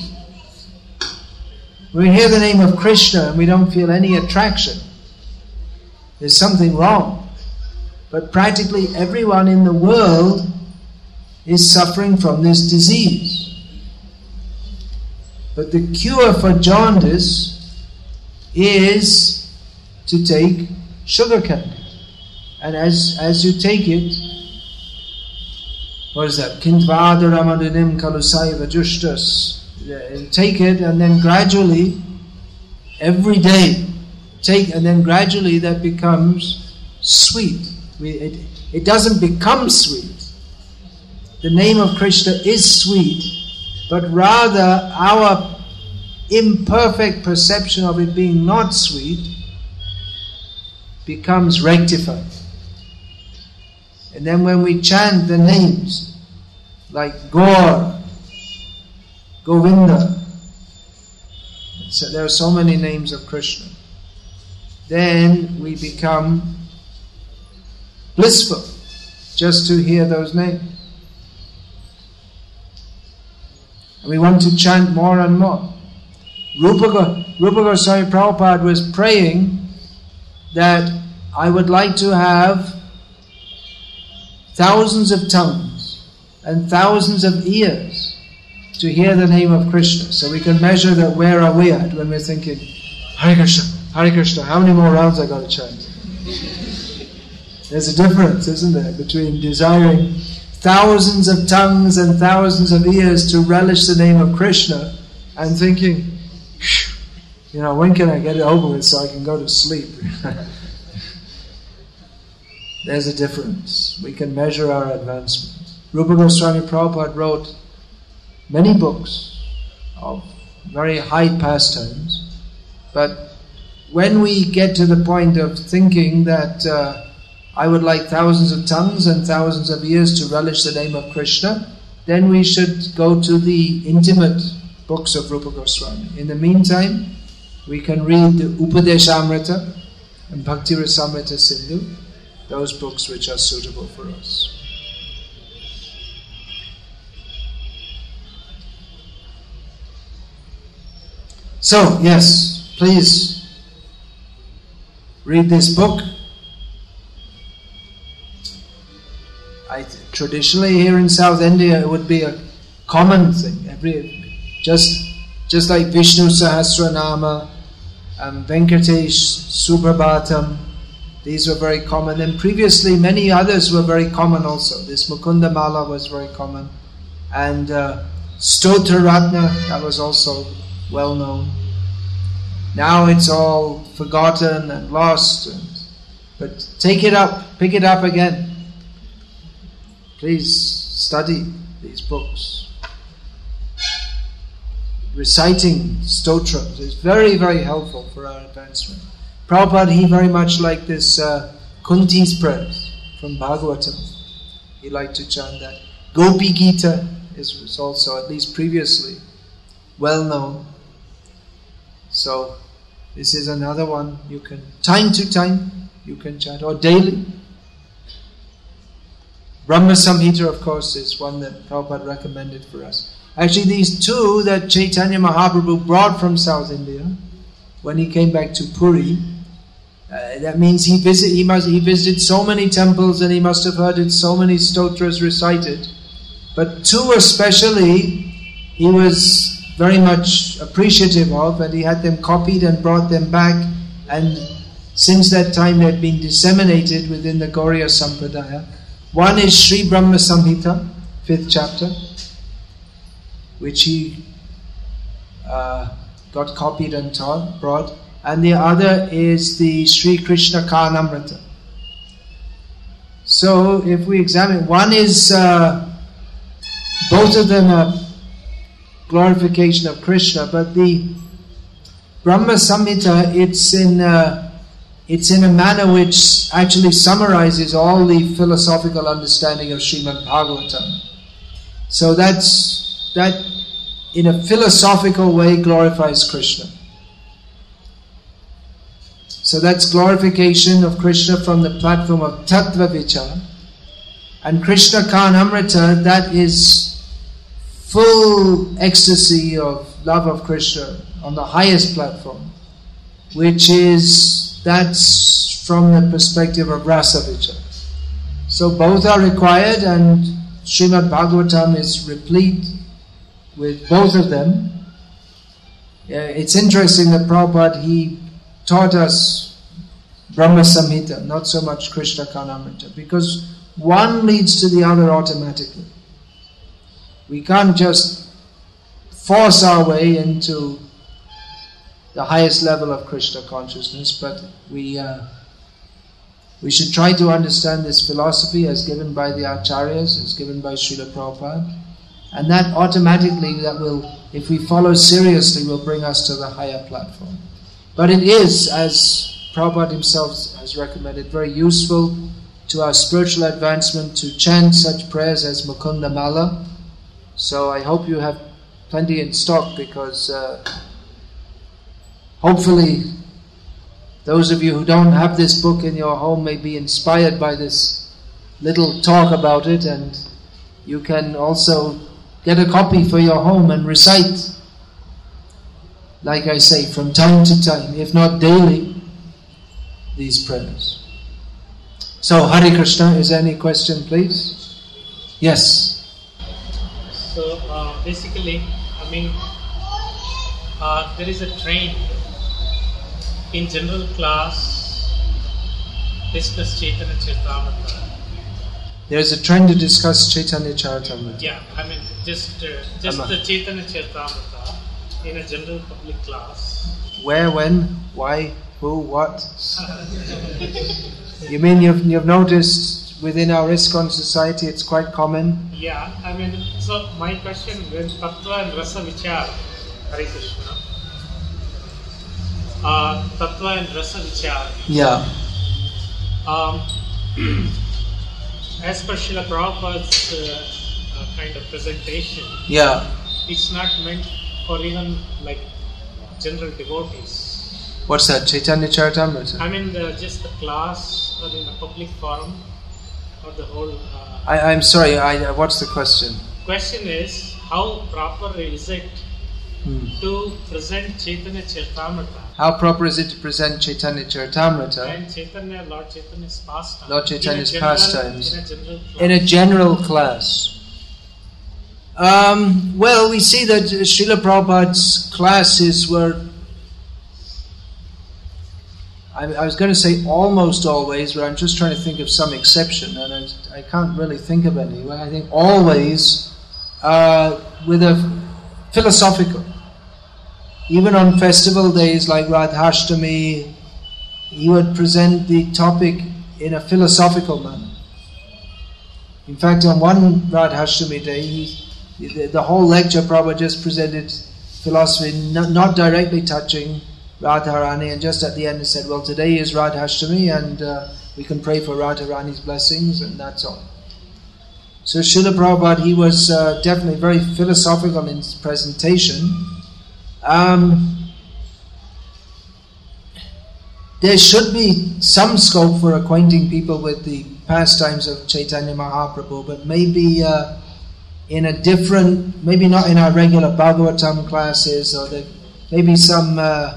We hear the name of Krishna and we don't feel any attraction. There's something wrong. But practically everyone in the world is suffering from this disease. But the cure for jaundice is to take sugar candy. And as as you take it, what is that? Kintvadaramadhinim kalusaiva justas. Take it and then gradually, every day, take and then gradually that becomes sweet. We, it, it doesn't become sweet. The name of Krishna is sweet, but rather our imperfect perception of it being not sweet becomes rectified. And then when we chant the names like Gaur, Govinda, so there are so many names of Krishna, then we become blissful just to hear those names. And we want to chant more and more. Rupa, Rupa Goswami Prabhupada was praying that I would like to have thousands of tongues and thousands of ears to hear the name of Krishna, so we can measure that where are we at when we're thinking, Hare Krishna, Hare Krishna, how many more rounds I got to chant? There's a difference, isn't there, between desiring thousands of tongues and thousands of ears to relish the name of Krishna and thinking, you know, when can I get it over with so I can go to sleep? There's a difference. We can measure our advancement. Rupa Goswami Prabhupada wrote many books of very high pastimes, but when we get to the point of thinking that uh, I would like thousands of tongues and thousands of ears to relish the name of Krishna, then we should go to the intimate books of Rupa Goswami. In the meantime, we can read the Upadeshamrita and Bhakti Rasamrita Sindhu, those books which are suitable for us. So, yes, please read this book. I, traditionally here in South India it would be a common thing. Every just just like Vishnu Sahasranama, um, Venkatesh Suprabhatam, these were very common. And previously many others were very common also. This Mukunda Mala was very common. And uh, Stotra Ratna, that was also well known. Now it's all forgotten and lost. And, but take it up, pick it up again. Please study these books. Reciting stotras is very, very helpful for our advancement. Prabhupada, he very much liked this uh, Kunti's prayers from Bhagavatam. He liked to chant that. Gopi Gita is, was also, at least previously, well known. So, this is another one you can, time to time, you can chant, or daily. Brahma Samhita, of course, is one that Prabhupada recommended for us. Actually, these two that Chaitanya Mahaprabhu brought from South India, when he came back to Puri, uh, that means he visit, he must he visited so many temples and he must have heard it, so many stotras recited. But two especially, he was very much appreciative of, and he had them copied and brought them back. And since that time, they had been disseminated within the Gauriya Sampradaya. One is Sri Brahma Samhita, fifth chapter, which he uh, got copied and taught, brought. And the other is the Sri Krishna Karnamrita. So, if we examine, one is, uh, both of them are glorification of Krishna, but the Brahma Samhita, it's in... Uh, It's in a manner which actually summarizes all the philosophical understanding of Srimad Bhagavatam. So that's, that in a philosophical way glorifies Krishna. So that's glorification of Krishna from the platform of Tattva Vichara. And Krishna Karnamrita, that is full ecstasy of love of Krishna on the highest platform, which is that's from the perspective of Rasa Vichara. So both are required, and Srimad Bhagavatam is replete with both of them. Uh, it's interesting that Prabhupada, he taught us Brahma Samhita, not so much Krishna Karnamrita, because one leads to the other automatically. We can't just force our way into the highest level of Krishna consciousness, but we uh, we should try to understand this philosophy as given by the Acharyas, as given by Srila Prabhupada, and that automatically, that will, if we follow seriously, will bring us to the higher platform. But it is, as Prabhupada himself has recommended, very useful to our spiritual advancement to chant such prayers as Mukunda Mala. So I hope you have plenty in stock, because uh, hopefully, those of you who don't have this book in your home may be inspired by this little talk about it, and you can also get a copy for your home and recite, like I say, from time to time, if not daily, these prayers. So, Hare Krishna, is there any question, please? Yes. So, uh, basically, I mean, uh, there is a trend in general class discuss Chaitanya Charitamrita. There is a trend to discuss Chaitanya Charitamrita. Yeah, I mean just uh, just Amma. the Chaitanya Charitamrita in a general public class. Where, when, why, who, what? You mean you've you've noticed within our ISKCON society it's quite common? Yeah, I mean, so my question, when Tattva and Rasa Vichara, Hare Krishna. Uh, Tattva and Rasa Vichara. Yeah. Um, as per Srila Prabhupada's uh, uh, kind of presentation. Yeah. It's not meant for even like general devotees. What's that? Chaitanya Charitamrita? I mean, the, just the class or in a public forum or the whole. Uh, I, I'm sorry. I, what's the question? Question is, how proper is it Hmm. to present Chaitanya Charitamrita? How proper is it to present Chaitanya Charitamrita? And Chaitanya, Lord Chaitanya's pastimes. Lord Chaitanya's in general, pastimes. In a general class. In a general class. Um, well, we see that Srila Prabhupada's classes were, I, I was going to say almost always, but I'm just trying to think of some exception, and I, I can't really think of any. I think always uh, with a philosophical. Even on festival days like Radhashtami, he would present the topic in a philosophical manner. In fact, on one Radhashtami day, he, the, the whole lecture Prabhupada just presented philosophy, not, not directly touching Radharani, and just at the end he said, well, today is Radhashtami and uh, we can pray for Radharani's blessings, and that's all. So Srila Prabhupada, he was uh, definitely very philosophical in his presentation. Um, there should be some scope for acquainting people with the pastimes of Chaitanya Mahaprabhu, but maybe uh, in a different, maybe not in our regular Bhagavatam classes, or there, maybe some uh,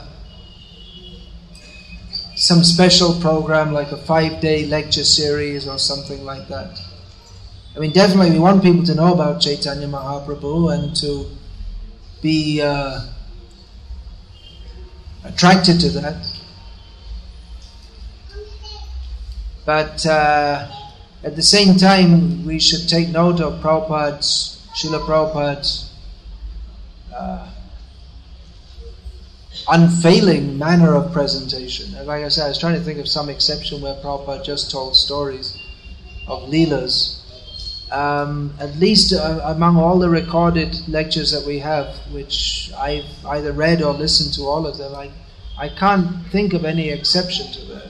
some special program like a five-day lecture series or something like that. I mean, definitely we want people to know about Chaitanya Mahaprabhu and to be uh, attracted to that. But uh, at the same time, we should take note of Prabhupada's, Srila Prabhupada's uh, unfailing manner of presentation. And like I said, I was trying to think of some exception where Prabhupada just told stories of Leelas. Um, at least uh, among all the recorded lectures that we have, which I've either read or listened to all of them, I, I can't think of any exception to that.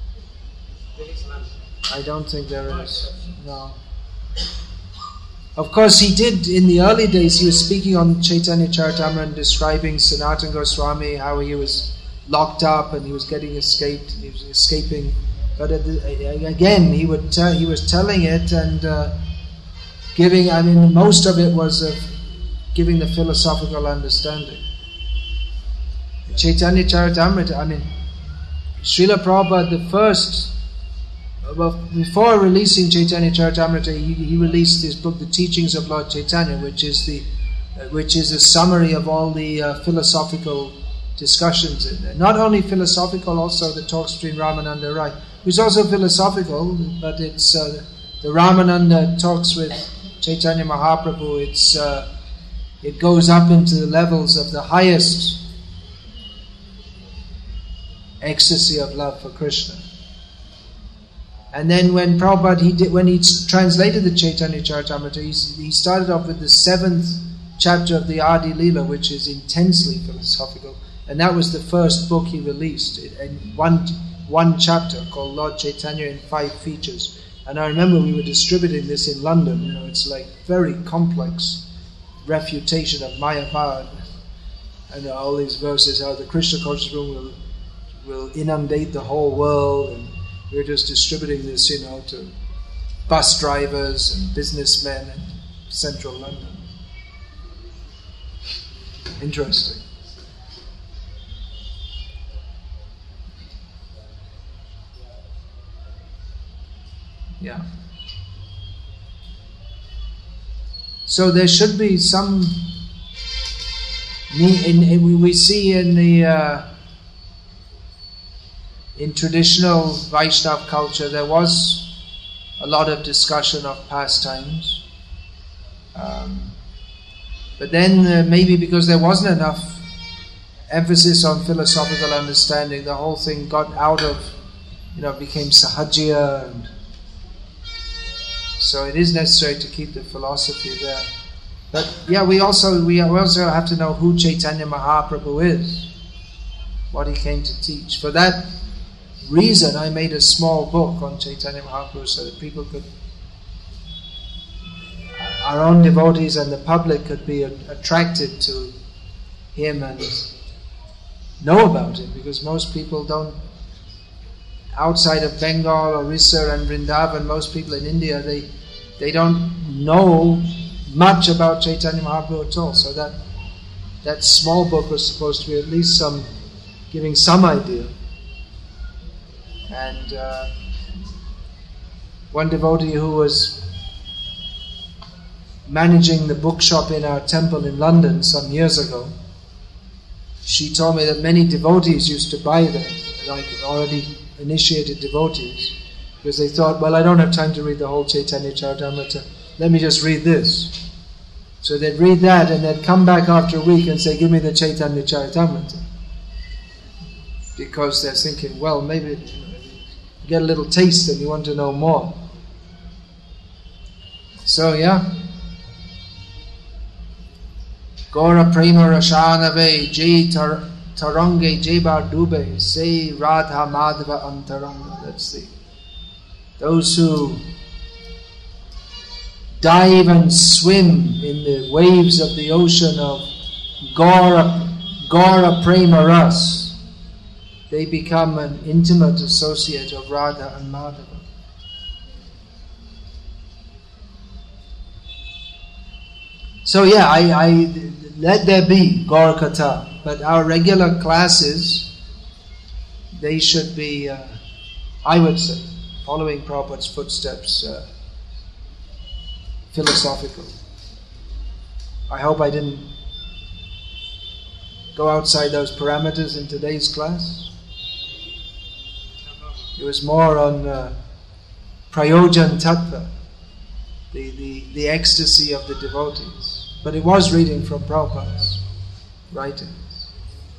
I don't think there is. No. Of course, he did, in the early days, he was speaking on Chaitanya Charitamrita and describing Sanatana Goswami, how he was locked up and he was getting escaped, he was escaping. But at the, again, he would tell, he was telling it and uh, giving, I mean, most of it was of giving the philosophical understanding. Chaitanya Charitamrita, I mean, Srila Prabhupada, the first, well, before releasing Chaitanya Charitamrita, he, he released his book, The Teachings of Lord Chaitanya, which is the, uh, which is a summary of all the uh, philosophical discussions in there. Not only philosophical, also the talks between Ramananda Rai, who's also philosophical, but it's uh, the Ramananda talks with Chaitanya Mahaprabhu. It's uh, it goes up into the levels of the highest ecstasy of love for Krishna. And then when Prabhupada, he did, when he translated the Chaitanya Charitamrita, he, he started off with the seventh chapter of the Adi Leela, which is intensely philosophical, and that was the first book he released, in one one chapter called Lord Chaitanya in Five Features. And I remember we were distributing this in London. You know, it's like very complex refutation of Mayavad and all these verses, how the Krishna consciousness will will inundate the whole world, and we're just distributing this, you know, to bus drivers and businessmen in central London. Interesting. Yeah. So there should be some. In, in, we see in the uh, in traditional Vaishnava culture, there was a lot of discussion of pastimes. Um, but then uh, maybe because there wasn't enough emphasis on philosophical understanding, the whole thing got out of, you know, became sahajya, and so it is necessary to keep the philosophy there. But yeah, we also we also have to know who Chaitanya Mahaprabhu is, what he came to teach. For that reason, I made a small book on Chaitanya Mahaprabhu so that people could our own devotees and the public could be attracted to him and know about him, because most people don't, outside of Bengal, Orissa and Vrindavan, most people in India, they they don't know much about Chaitanya Mahaprabhu at all. So that that small book was supposed to be at least some, giving some idea. And uh, one devotee who was managing the bookshop in our temple in London some years ago, she told me that many devotees used to buy them, like already initiated devotees, because they thought, well, I don't have time to read the whole Chaitanya Charitamrita, let me just read this. So they'd read that and they'd come back after a week and say, give me the Chaitanya Charitamrita. Because they're thinking, well, maybe you get a little taste and you want to know more. So, yeah. Gaura prema rashanave jai tarange jeba dube say radha madhava antaranga. That's the those who dive and swim in the waves of the ocean of Gaura, Gaura prema ras, they become an intimate associate of Radha and Madhava. So yeah, I, I let there be Gaur Katha, but our regular classes, they should be, uh, I would say, following Prabhupada's footsteps, uh, philosophical. I hope I didn't go outside those parameters in today's class. It was more on uh, Prayojan Tattva, the, the, the ecstasy of the devotees. But it was reading from Prabhupada's writings.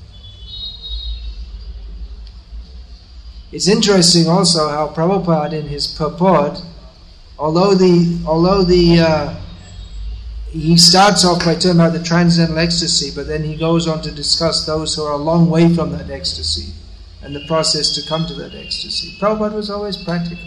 It's interesting also how Prabhupada in his purport, although the although the uh, he starts off by talking about the transcendental ecstasy, but then he goes on to discuss those who are a long way from that ecstasy and the process to come to that ecstasy. Prabhupada was always practical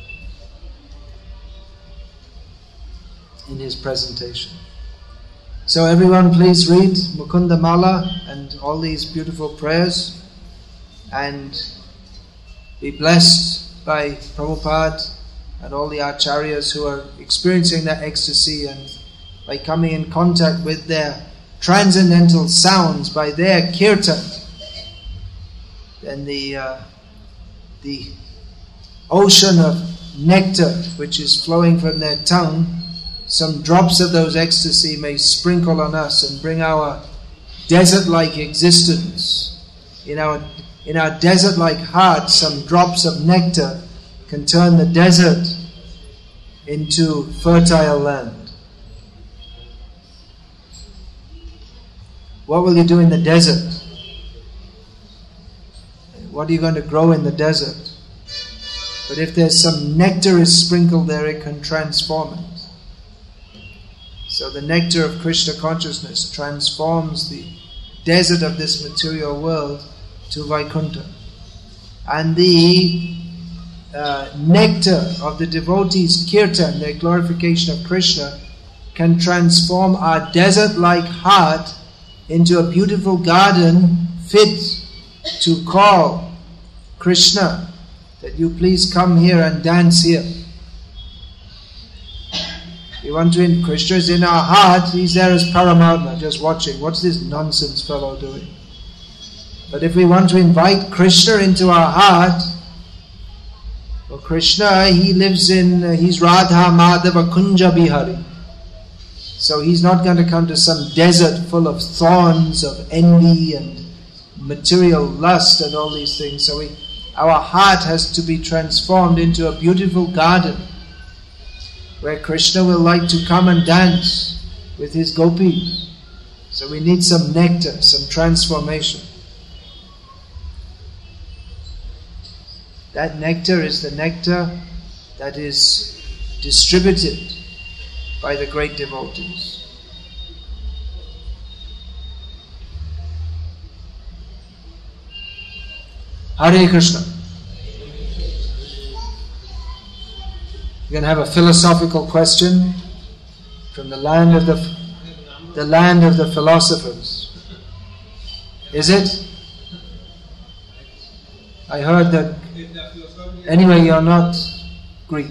in his presentation. So everyone please read Mukunda Mala and all these beautiful prayers and be blessed by Prabhupada and all the acharyas who are experiencing that ecstasy, and by coming in contact with their transcendental sounds, by their kirtan, then the uh, the ocean of nectar which is flowing from their tongue, some drops of those ecstasy may sprinkle on us and bring our desert-like existence. In our in our desert-like heart, some drops of nectar can turn the desert into fertile land. What will you do in the desert? What are you going to grow in the desert? But if there's some nectar is sprinkled there, it can transform it. So the nectar of Krishna consciousness transforms the desert of this material world to Vaikuntha. And the uh, nectar of the devotees' kirtan, their glorification of Krishna, can transform our desert-like heart into a beautiful garden fit to call Krishna, that you please come here and dance here. We want to, Krishna is in our heart, he's there as Paramatma, just watching. What's this nonsense fellow doing? But if we want to invite Krishna into our heart, well, Krishna, he lives in, uh, he's Radha Madhava Kunja Bihari. So he's not going to come to some desert full of thorns, of envy and material lust and all these things. So we, our heart has to be transformed into a beautiful garden where Krishna will like to come and dance with his gopis. So we need some nectar, some transformation. That nectar is the nectar that is distributed by the great devotees. Hare Krishna. We're going to have a philosophical question. From the land of the the land of the philosophers. Is it? I heard that. Anyway, you're not Greek.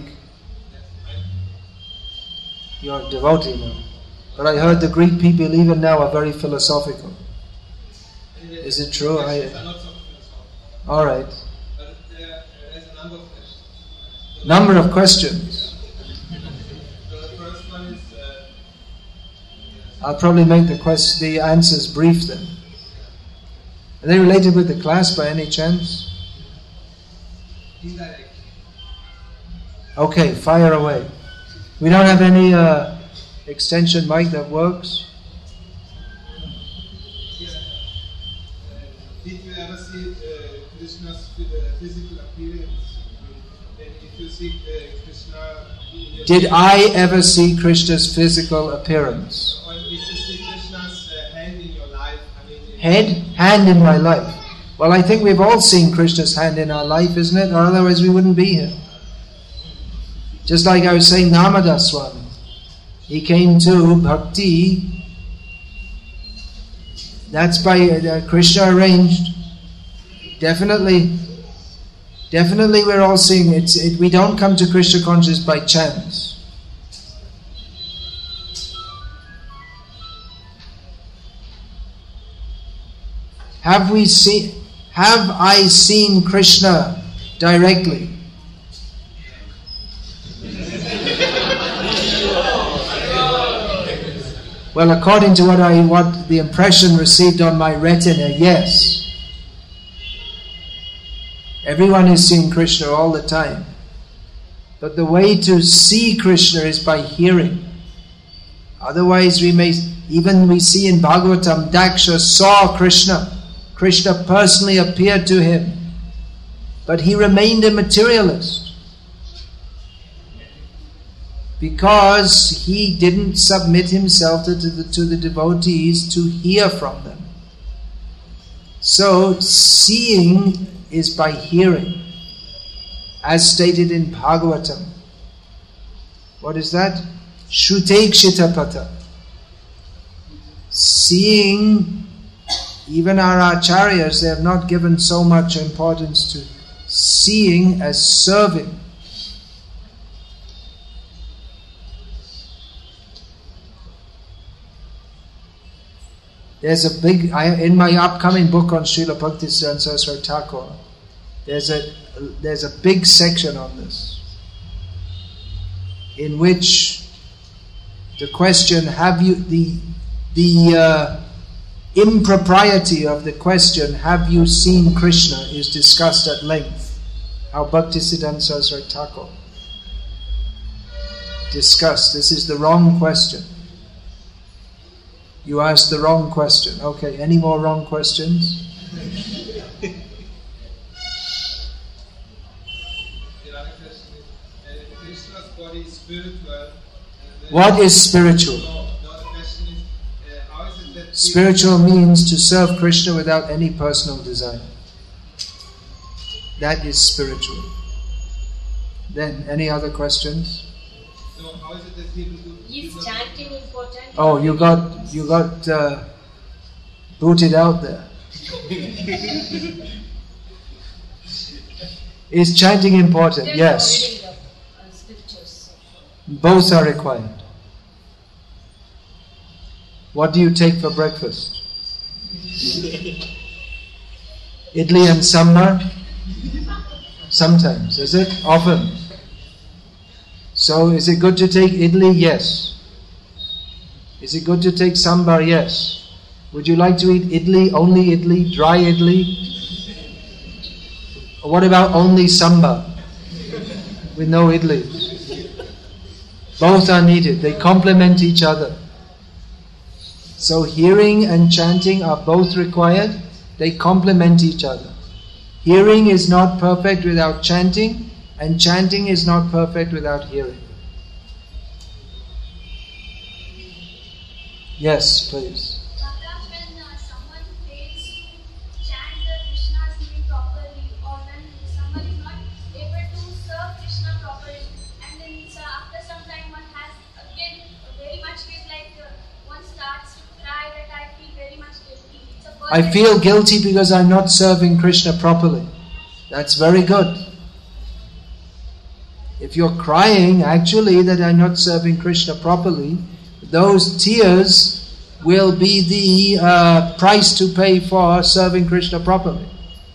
You're a devotee now. But I heard the Greek people even now are very philosophical. Is it true? I, all right. Number of questions. I'll probably make the quest- the answers brief then. Are they related with the class by any chance? Okay, fire away. We don't have any uh, extension mic that works? Did you ever see uh, Krishna's physical appearance? Then if you see uh, Krishna... Did I ever see Krishna's physical appearance? Or if you see Krishna's uh, hand in your life? I mean, Head? Hand in my life. Well, I think we've all seen Krishna's hand in our life, isn't it? Or otherwise we wouldn't be here. Just like I was saying, Namada Swami. He came to Bhakti. That's by uh, Krishna arranged. Definitely, definitely we're all seeing it. it. We don't come to Krishna consciousness by chance. Have we seen, have I seen Krishna directly? Well, according to what I what the impression received on my retina, yes. Everyone is seeing Krishna all the time. But the way to see Krishna is by hearing. Otherwise we may, even we see in Bhagavatam, Daksha saw Krishna. Krishna personally appeared to him. But he remained a materialist. Because he didn't submit himself to the, to the devotees to hear from them. So, seeing is by hearing, as stated in Bhagavatam. What is that? Shrutekshitapata. Seeing, even our acharyas, they have not given so much importance to seeing as serving. There's a big, I, in my upcoming book on Srila Bhaktisiddhanta Saraswati Thakur, there's a, there's a big section on this, in which the question, have you, the, the uh, impropriety of the question, have you seen Krishna, is discussed at length. How Bhaktisiddhanta Saraswati Thakur discussed, this is the wrong question. You asked the wrong question. Okay, any more wrong questions? the other question is, uh, Krishna's body is spiritual. What is spiritual? No, no, the question is, uh, how is it that... Spiritual means to serve Krishna without any personal desire. That is spiritual. Then, any other questions? So, how is it that people do... Is chanting important? Oh, you got you got uh, booted out there. Is chanting important? There's Yes. no reading of, uh, scriptures. Both are required. What do you take for breakfast? Idli and sambar? Sometimes, is it? Often. So, is it good to take idli? Yes. Is it good to take sambar? Yes. Would you like to eat idli, only idli, dry idli? Or what about only sambar with no idli? Both are needed. They complement each other. So hearing and chanting are both required. They complement each other. Hearing is not perfect without chanting, and chanting is not perfect without hearing. Yes, please. Sometimes when uh, someone fails to chant the Krishna's name properly, or when someone is not able to serve Krishna properly, and then uh, after some time one has again very much I feel guilty because I'm not serving Krishna properly. That's very good. If you're crying actually that I'm not serving Krishna properly, those tears will be the uh, price to pay for serving Krishna properly.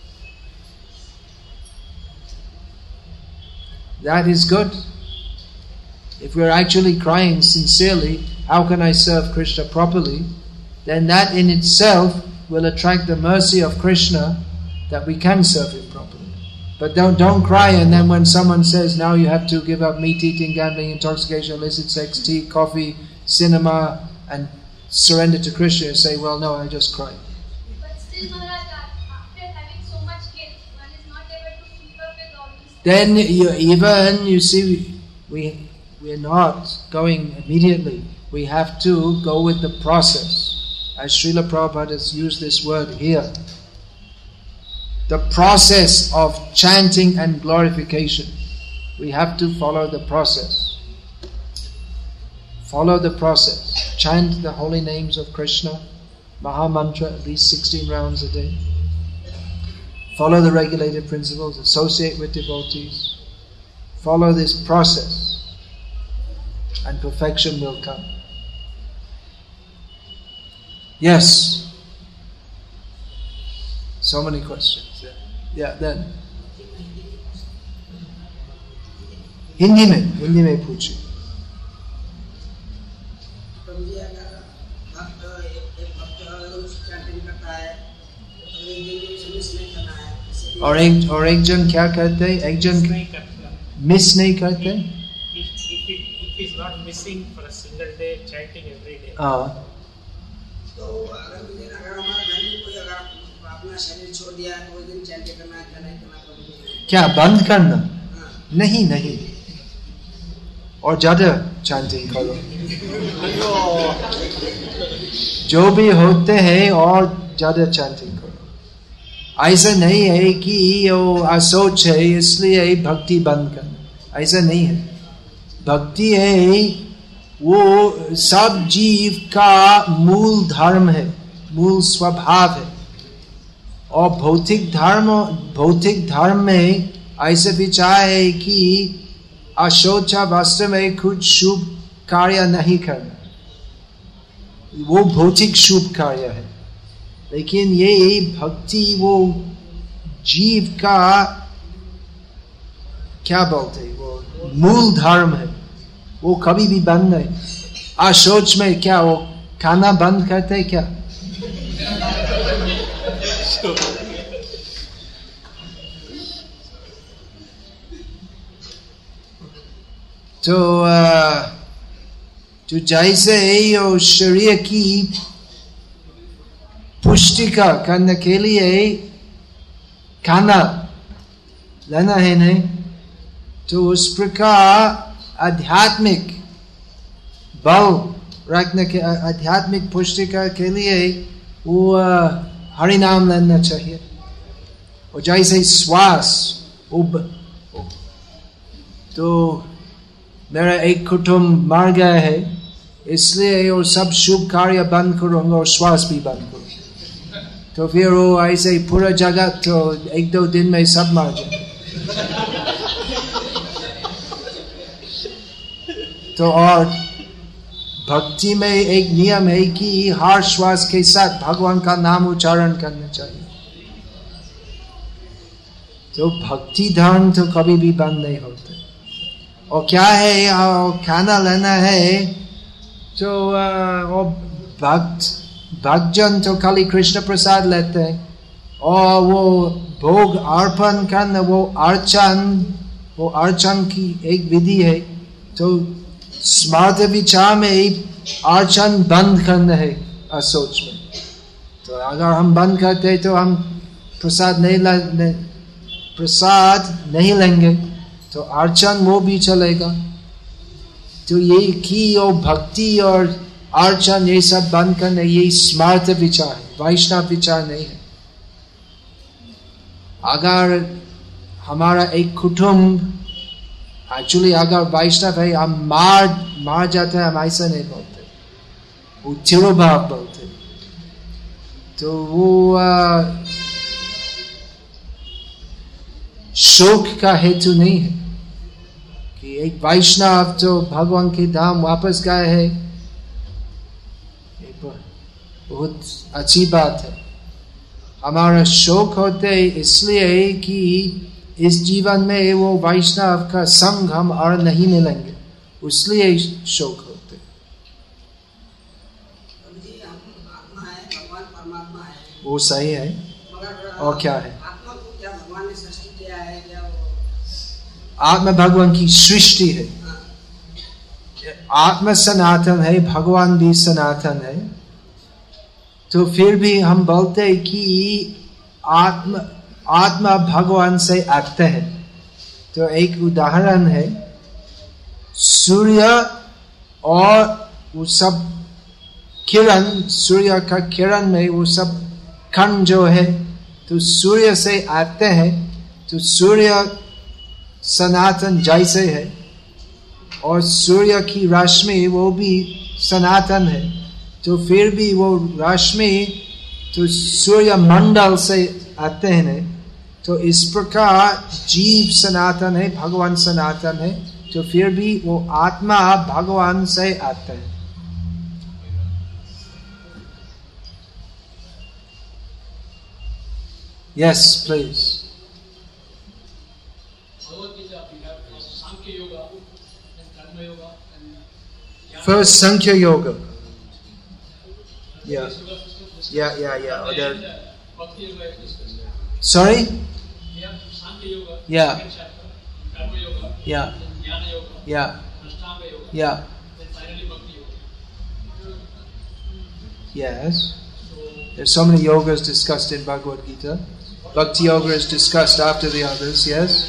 That is good. If we're actually crying sincerely, how can I serve Krishna properly? Then that in itself will attract the mercy of Krishna that we can serve Him properly. But don't don't cry, and then when someone says now you have to give up meat eating, gambling, intoxication, illicit sex, tea, coffee, cinema, and surrender to Krishna, you say, well, no, I just cried. But still, Maharaj, after having so much guilt, one is not able to keep up with all these things. Then you, even, you see, we, we're not going immediately. We have to go with the process. As Srila Prabhupada has used this word here. The process of chanting and glorification. We have to follow the process. Follow the process. Chant the holy names of Krishna, Maha Mantra at least sixteen rounds a day. Follow the regulated principles, associate with devotees. Follow this process and perfection will come. Yes. So many questions. Yeah, yeah then. Hindi में हिंदी में पूछिए. और एक और एक जन क्या करते हैं? एक जन मिस नहीं करते. If he is not missing for a single day, chanting every day. हाँ. तो अगर अगर हमारा घर में कोई अगर अपना शरीर छोड़ दिया है तो दिन चैंट करना करना करना क्या बंद करना? नहीं नहीं. और ज्यादा चैंटिंग करो. जो भी होते हैं और ज्यादा चैंटिंग करो. ऐसा नहीं है कि वो असोच है इसलिए भक्ति बंद करना. ऐसा नहीं है. भक्ति है वो सब जीव का मूल धर्म है, मूल स्वभाव है. और भौतिक धर्म भौतिक धर्म में ऐसे विचार है कि अशोचावस्था में कुछ शुभ कार्य नहीं करना. वो भौतिक शुभ कार्य है. लेकिन ये भक्ति वो जीव का क्या बोलते वो मूल धर्म है. वो कभी भी बंद नहीं. अशोच में क्या वो खाना बंद करते क्या? तो तो जैसे यो शरीर की पुष्टिका करने के लिए खाना लेना है नहीं, तो उस प्रकार आध्यात्मिक बल रखने के आध्यात्मिक पुष्टिका के लिए वो हरि नाम लेना चाहिए. और जैसे श्वास उब तो मेरा एक कुटुंब मर गया है इसलिए वो सब शुभ कार्य बंद करूंगा और श्वास भी बंद करूंगा. तो फिर वो ऐसे पूरा जगत तो एक दो दिन में सब मर जाए. तो और भक्ति में एक नियम है कि हर श्वास के साथ भगवान का नाम उच्चारण करना चाहिए. तो भक्ति धर्म तो कभी भी बंद नहीं होते. और क्या है और खाना लेना है तो और भक्त भक्तजन तो खाली कृष्ण प्रसाद लेते हैं. और वो भोग अर्पण करना वो अर्चन वो अर्चन की एक विधि है. तो स्मार्त विचार में अर्चन बंद करना है असोच में. तो अगर हम बंद करते तो हम प्रसाद नहीं ले प्रसाद नहीं लेंगे तो अर्चन वो भी चलेगा. तो ये कि और भक्ति और अर्चन ये सब बंद करना ये स्मार्त विचार है, वैष्णव विचार नहीं है. अगर हमारा एक कुटुंब एक्चुअली अगर वैष्णव है हम मार मार जाते हैं, हम ऐसा नहीं बोलते. वो तिरुभाव बोलते. तो वो आ, शोक का हेतु नहीं है कि एक वैष्णव तो भगवान के धाम वापस गए है, बहुत अच्छी बात है। हमारा शोक होते इसलिए कि इस जीवन में वो वैष्णव का संग हम और नहीं मिलेंगे, इसलिए शोक होते। आत्मा है, भगवान परमात्मा है, वो सही है, मगर और क्या है? आत्मा को क्या भगवान ने सृष्टि किया है क्या? वो आत्मा भगवान की सृष्टि है। आत्मा सनातन है, भगवान भी सनातन है। तो फिर भी हम बोलते हैं कि आत्मा आत्मा भगवान से आते हैं। तो एक उदाहरण है, सूर्य और वो सब किरण, सूर्य का किरण में वो सब कण जो है, तो सूर्य से आते हैं। तो सूर्य सनातन जैसे है, और सूर्य की रश्मि वो भी सनातन है। तो फिर भी वो रश्मि तो सूर्य मंडल से आते हैं। तो इस प्रकार जीव सनातन है, भगवान सनातन है, तो फिर भी वो आत्मा भगवान से आते हैं। Yes, please. First Sankhya Yoga. Yeah, yeah, yeah, yeah. Or there- Sorry? Yeah. Yeah. Yeah. Yeah. Yes. There's so many yogas discussed in Bhagavad Gita. Bhakti Yoga is discussed after the others, yes?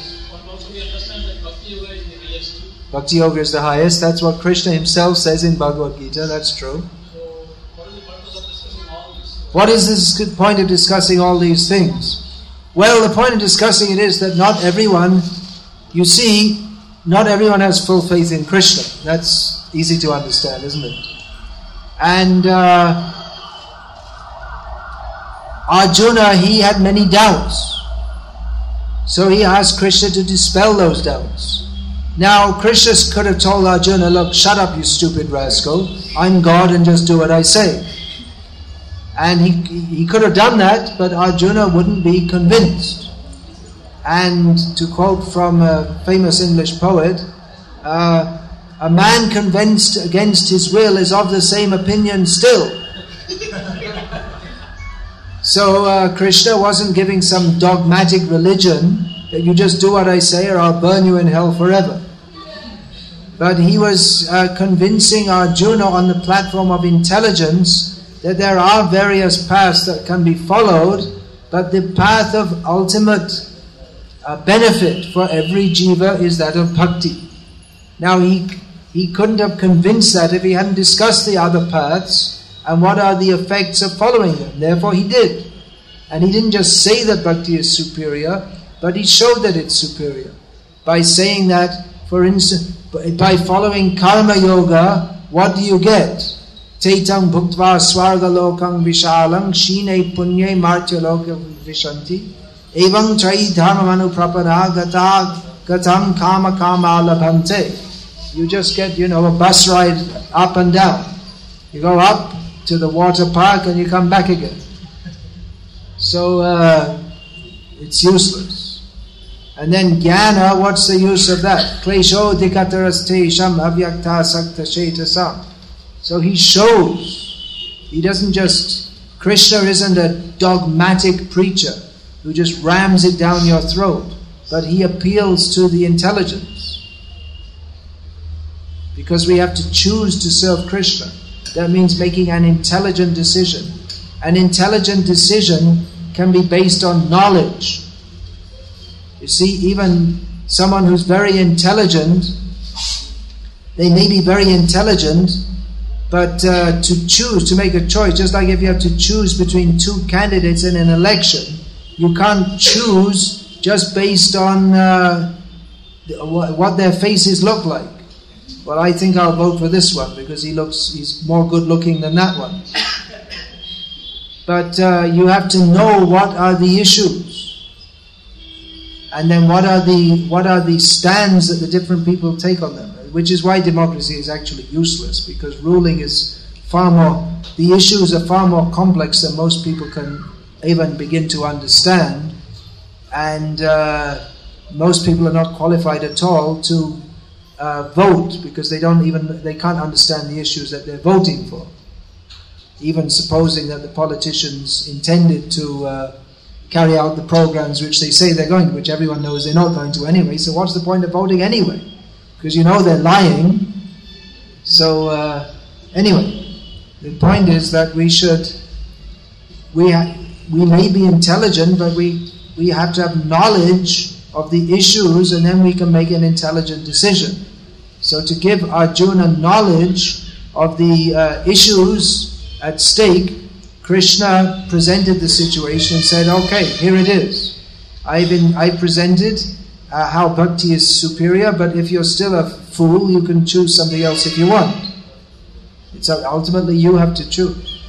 Bhakti Yoga is the highest. That's what Krishna himself says in Bhagavad Gita. That's true. What is this good point of discussing all these things? Well, the point of discussing it is that not everyone, you see, not everyone has full faith in Krishna. That's easy to understand, isn't it? And uh, Arjuna, he had many doubts. So he asked Krishna to dispel those doubts. Now, Krishna could have told Arjuna, look, shut up, you stupid rascal. I'm God and just do what I say. And he, he could have done that, but Arjuna wouldn't be convinced. And to quote from a famous English poet, uh, a man convinced against his will is of the same opinion still. So uh, Krishna wasn't giving some dogmatic religion that you just do what I say or I'll burn you in hell forever. But he was uh, convincing Arjuna on the platform of intelligence that there are various paths that can be followed, but the path of ultimate uh, benefit for every jiva is that of bhakti. Now he, he couldn't have convinced that if he hadn't discussed the other paths and what are the effects of following them. Therefore he did. And he didn't just say that bhakti is superior, but he showed that it's superior. By saying that, for instance, by following karma yoga, what do you get? Taitam bhuktva swarga lokam vishalam shine punye martya loka vishanti evam trai dharma manu prapada gata gatam kama kama labhante. You just get, you know, a bus ride up and down. You go up to the water park and you come back again. So uh, it's useless. And then jnana, what's the use of that? Klesho dikatarastesham avyakta sakta shetasam. So he shows. He doesn't just, Krishna isn't a dogmatic preacher who just rams it down your throat, but he appeals to the intelligence. Because we have to choose to serve Krishna. That means making an intelligent decision. An intelligent decision can be based on knowledge. You see, even someone who's very intelligent, they may be very intelligent, but uh, to choose, to make a choice, just like if you have to choose between two candidates in an election, you can't choose just based on uh, what their faces look like. Well, I think I'll vote for this one because he looks, he's more good looking than that one. but uh, you have to know what are the issues, and then what are the what are the stands that the different people take on them. Which is why democracy is actually useless, because ruling is far more. The issues are far more complex than most people can even begin to understand, and uh, most people are not qualified at all to uh, vote, because they don't even they can't understand the issues that they're voting for. Even supposing that the politicians intended to uh, carry out the programs which they say they're going to, which everyone knows they're not going to anyway. So what's the point of voting anyway? Because you know they're lying. So uh, anyway, the point is that we should we ha- we may be intelligent, but we we have to have knowledge of the issues, and then we can make an intelligent decision. So to give Arjuna knowledge of the uh, issues at stake, Krishna presented the situation and said, okay, here it is. I've been, I presented uh, how bhakti is superior, but if you're still a fool, you can choose something else if you want. It's ultimately you have to choose.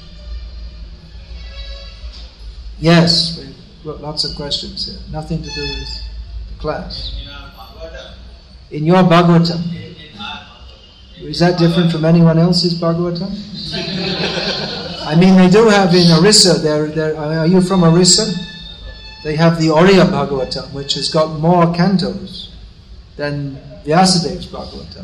Yes, we've got lots of questions here. Nothing to do with the class. In your Bhagavatam. Is that different from anyone else's Bhagavatam? I mean, they do have in Orissa, they're, they're, are you from Orissa? They have the Oriya Bhagavatam, which has got more cantos than Vyasadev's Bhagavatam.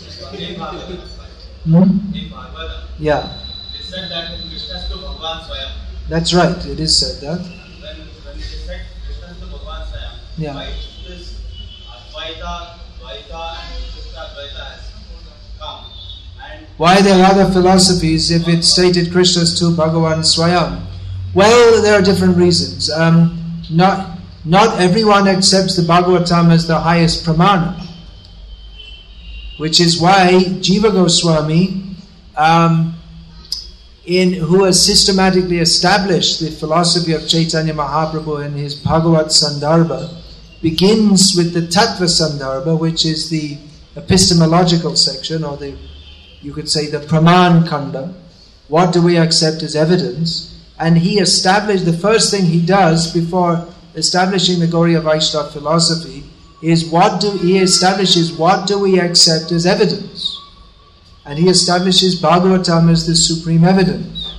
Hmm? Yeah. It said that Krishna is to Bhagavan Swayam. That's right, it is said that. When, when it said Krishna is to Bhagavan Swayam, yeah. why this Advaita, Dvaita and Krishna Dvaita has come? And why there are other philosophies if it stated Krishna's to Bhagavan Swayam? Well, there are different reasons. Um, not not everyone accepts the Bhagavatam as the highest pramana, which is why Jiva Goswami, um, in who has systematically established the philosophy of Chaitanya Mahaprabhu in his Bhagavad Sandarbha, begins with the Tattva Sandarbha, which is the epistemological section, or the you could say the Praman Kanda. What do we accept as evidence? And he established, the first thing he does before establishing the Gauriya Vaishnava philosophy is what do he establishes what do we accept as evidence? And he establishes Bhagavatam as the supreme evidence.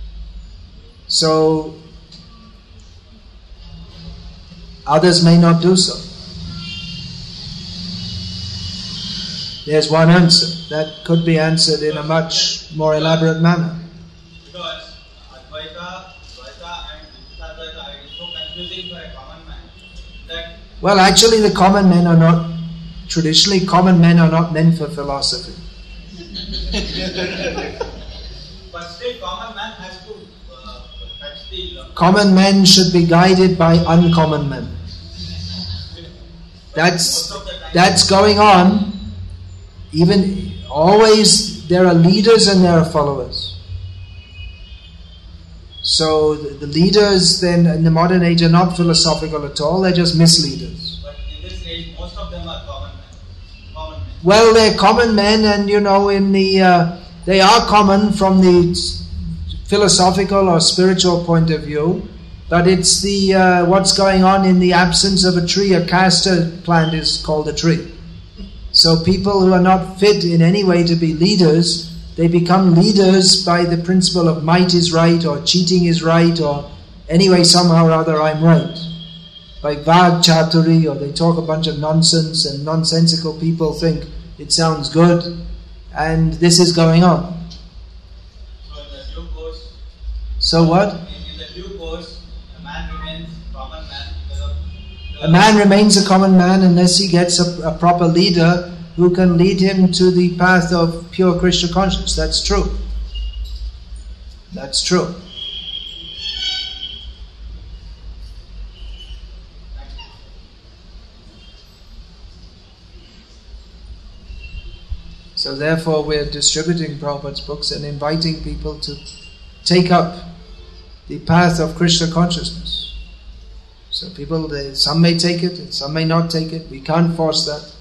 So others may not do so. There's one answer. That could be answered in a much more elaborate manner. because Advaita, Dvaita and Vichitta is so confusing for a common man that Well, actually the common men are not, traditionally common men are not meant for philosophy. but still common man has to uh, touch the Common men should be guided by uncommon men. That's, that's going on. Even always there are leaders and there are followers. So the, the leaders then in the modern age are not philosophical at all, they're just misleaders. But in this age, most of them are common men. Common men. Well, they're common men, and you know, in the uh, they are common from the philosophical or spiritual point of view, but it's the uh, what's going on in the absence of a tree. A castor plant is called a tree. So people who are not fit in any way to be leaders, they become leaders by the principle of might is right, or cheating is right, or anyway somehow or other I'm right. By Vag Chaturi, or they talk a bunch of nonsense, and nonsensical people think it sounds good, and this is going on. So in the due course, So what? in, in the due course, a man remains common man because of the, A man remains a common man unless he gets a, a proper leader who can lead him to the path of pure Krishna consciousness. That's true. That's true. So therefore we're distributing Prabhupada's books and inviting people to take up the path of Krishna consciousness. So people, they, some may take it and some may not take it. We can't force that.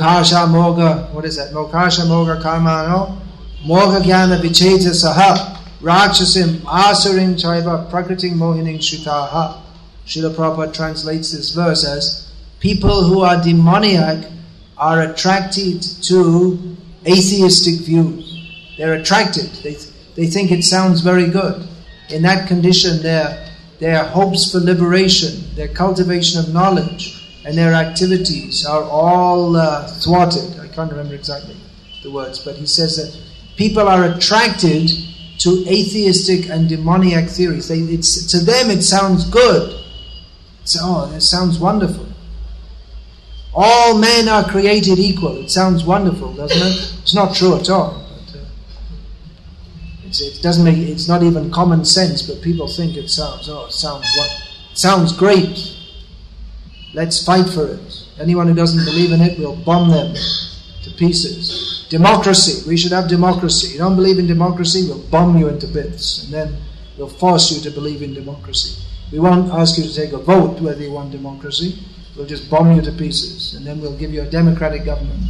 Moghasha Moga, what is that? Moghasha Moga Karmano, Moga Jnana Vicheta Saha. Rakshasim Asarim Chaiva Prakriting Mohining Shitaha. Srila Prabhupada translates this verse as people who are demoniac are attracted to atheistic views. They're attracted. They, they think it sounds very good. In that condition, their, their hopes for liberation, their cultivation of knowledge, and their activities are all uh, thwarted. I can't remember exactly the words, but he says that people are attracted to atheistic and demoniac theories. They, it's, to them it sounds good. So, oh, it sounds wonderful. All men are created equal. It sounds wonderful, doesn't it? It's not true at all. But, uh, it's, it doesn't make. It's not even common sense. But people think it sounds. Oh, it sounds what? It sounds great. Let's fight for it. Anyone who doesn't believe in it, we'll bomb them to pieces. Democracy. We should have democracy. You don't believe in democracy, we'll bomb you into bits, and then we'll force you to believe in democracy. We won't ask you to take a vote whether you want democracy. We'll just bomb you to pieces, and then we'll give you a democratic government.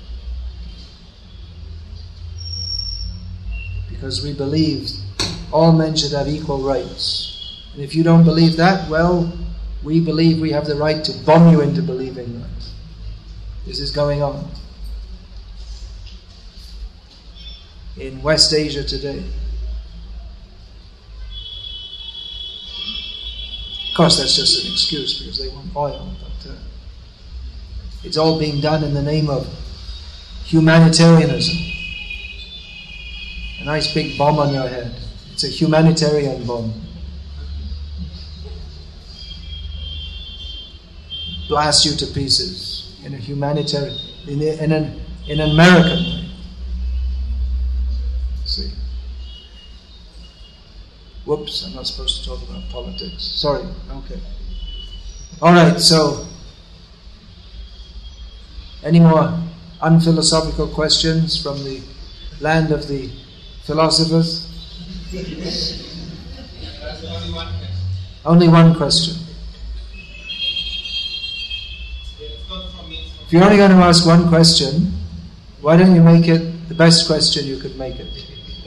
Because we believe all men should have equal rights. And if you don't believe that, well, we believe we have the right to bomb you into believing that. This is going on in West Asia today. Of course, that's just an excuse because they want oil, but uh, it's all being done in the name of humanitarianism. A nice big bomb on your head. It's a humanitarian bomb. Blast you to pieces in a humanitarian, in, a, in, an, in an American way. See? Whoops, I'm not supposed to talk about politics. Sorry, okay. Alright, so, any more unphilosophical questions from the land of the philosophers? Only one question. Only one question. It's not from me. If you're only going to ask one question, why don't you make it the best question you could make it?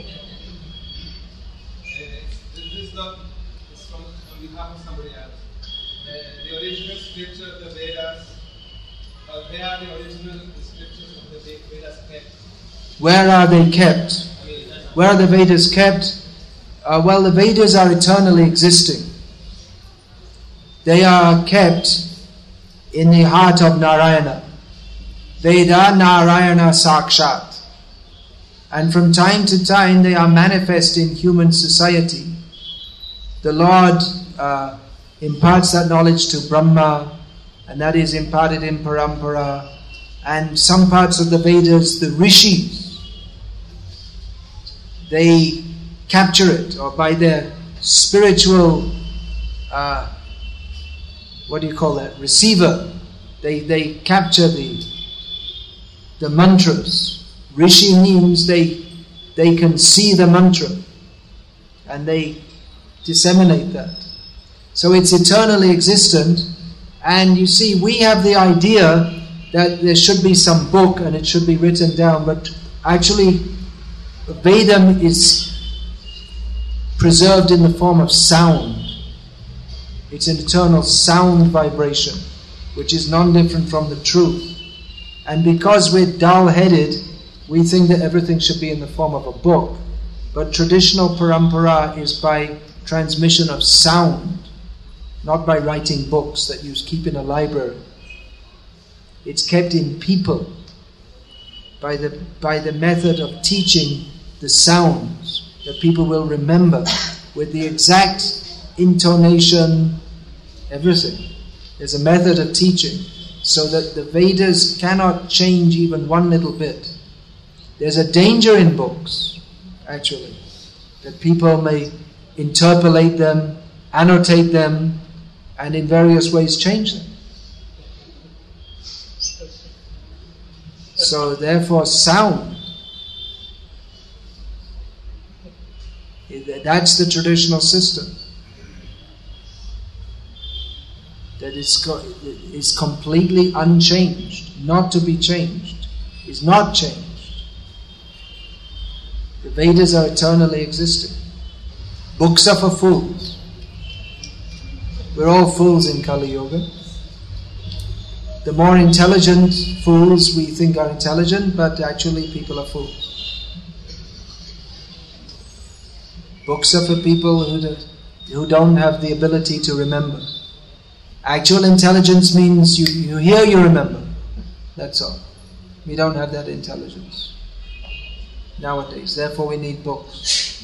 This is not it's from on behalf of somebody else. Uh, the original scripture of the Vedas, uh, where are the original scriptures of the Vedas kept? Where are they kept? Where are the Vedas kept? Uh, well, the Vedas are eternally existing. They are kept in the heart of Narayana. Veda Narayana Sakshat. And from time to time they are manifest in human society. The Lord uh, imparts that knowledge to Brahma, and that is imparted in Parampara. And some parts of the Vedas, the Rishis, they capture it, or by their spiritual, uh, what do you call that, receiver, they, they capture the, the mantras. Rishi means they, they can see the mantra, and they disseminate that. So it's eternally existent, and you see, we have the idea that there should be some book and it should be written down, but actually Vedam is preserved in the form of sound. It's an eternal sound vibration, which is non-different from the truth. And because we're dull-headed, we think that everything should be in the form of a book. But traditional parampara is by transmission of sound, not by writing books that you keep in a library. It's kept in people by the by the method of teaching the sounds that people will remember with the exact intonation, everything. There's a method of teaching so that the Vedas cannot change even one little bit. There's a danger in books, actually, that people may interpolate them, annotate them, and in various ways change them. So therefore sound, that's the traditional system. That is, co- is completely unchanged, not to be changed, is not changed. The Vedas are eternally existing. Books are for fools. We're all fools in Kali Yuga. The more intelligent fools we think are intelligent, but actually people are fools. Books are for people who don't, who don't have the ability to remember. Actual intelligence means you, you hear, you remember. That's all. We don't have that intelligence nowadays. Therefore we need books.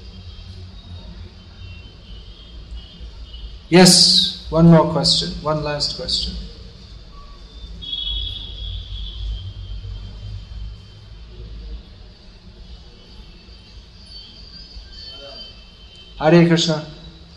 Yes, one more question. One last question. Hare Krishna.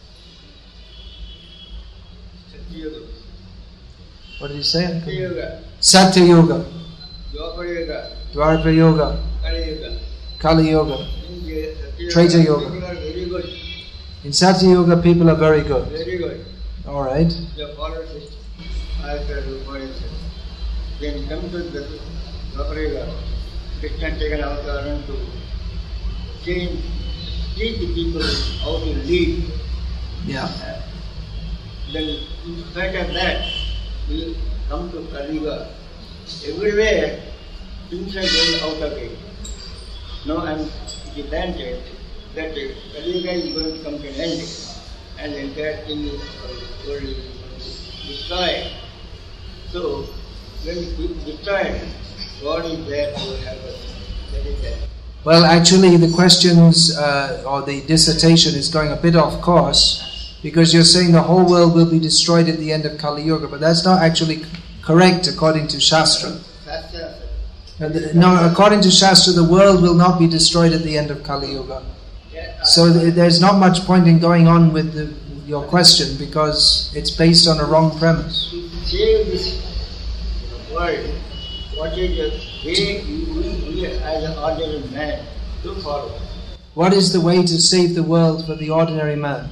What did he say? Satya Yoga. Dwapara Yoga. Kali Yoga. Treta Yoga. In Satya Yoga, people are very good. Very good. All right. The followers as the words. Then come to the Dwapara Yoga. Krishna taken avatar to change, teach the people how to live. Yeah. Uh, then in spite of that, we come to Kali Yuga. Everywhere, things are going out of it. Now I am dependent that Kali Yuga is going to come to an end, and the entire thing is going to destroy. So, when it destroyed, God is there to help us. That is that. Well, actually, the questions uh, or the dissertation is going a bit off course, because you're saying the whole world will be destroyed at the end of Kali Yuga, but that's not actually correct according to Shastra. Uh, the, no, according to Shastra, the world will not be destroyed at the end of Kali Yuga. So th- there's not much point in going on with the, your question, because it's based on a wrong premise. To save this world, what is the way we, we as an ordinary man to follow? What is the way to save the world for the ordinary man?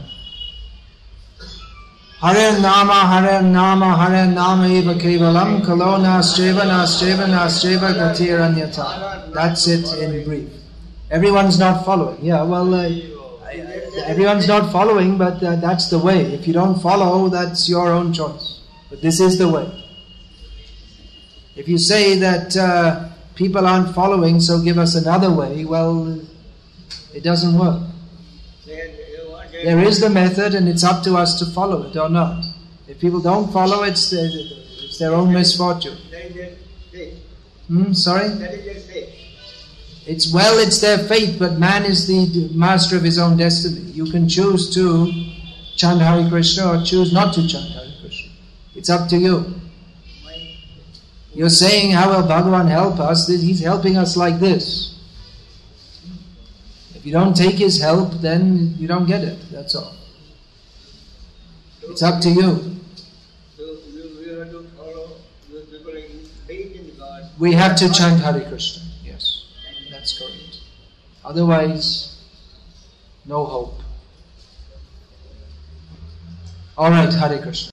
Hare Nama, Hare Nama, Hare Nama eva kevalam, kalo nastreva, nastreva, nastreva, gatiranyata. That's it in brief. Everyone's not following. Yeah, well, uh, everyone's not following, but uh, that's the way. If you don't follow, that's your own choice. But this is the way. If you say that uh, people aren't following, so give us another way, well, it doesn't work. There is the method, and it's up to us to follow it or not. If people don't follow, it's their, it's their own misfortune. Hmm, sorry? It's well, it's their fate, but man is the master of his own destiny. You can choose to chant Hare Krishna or choose not to chant Hare Krishna. It's up to you. You're saying, how will Bhagavan help us? He's helping us like this. If you don't take his help, then you don't get it. That's all. It's up to you. We have to chant Hare Krishna. Yes, that's correct. Otherwise, no hope. All right, Hare Krishna.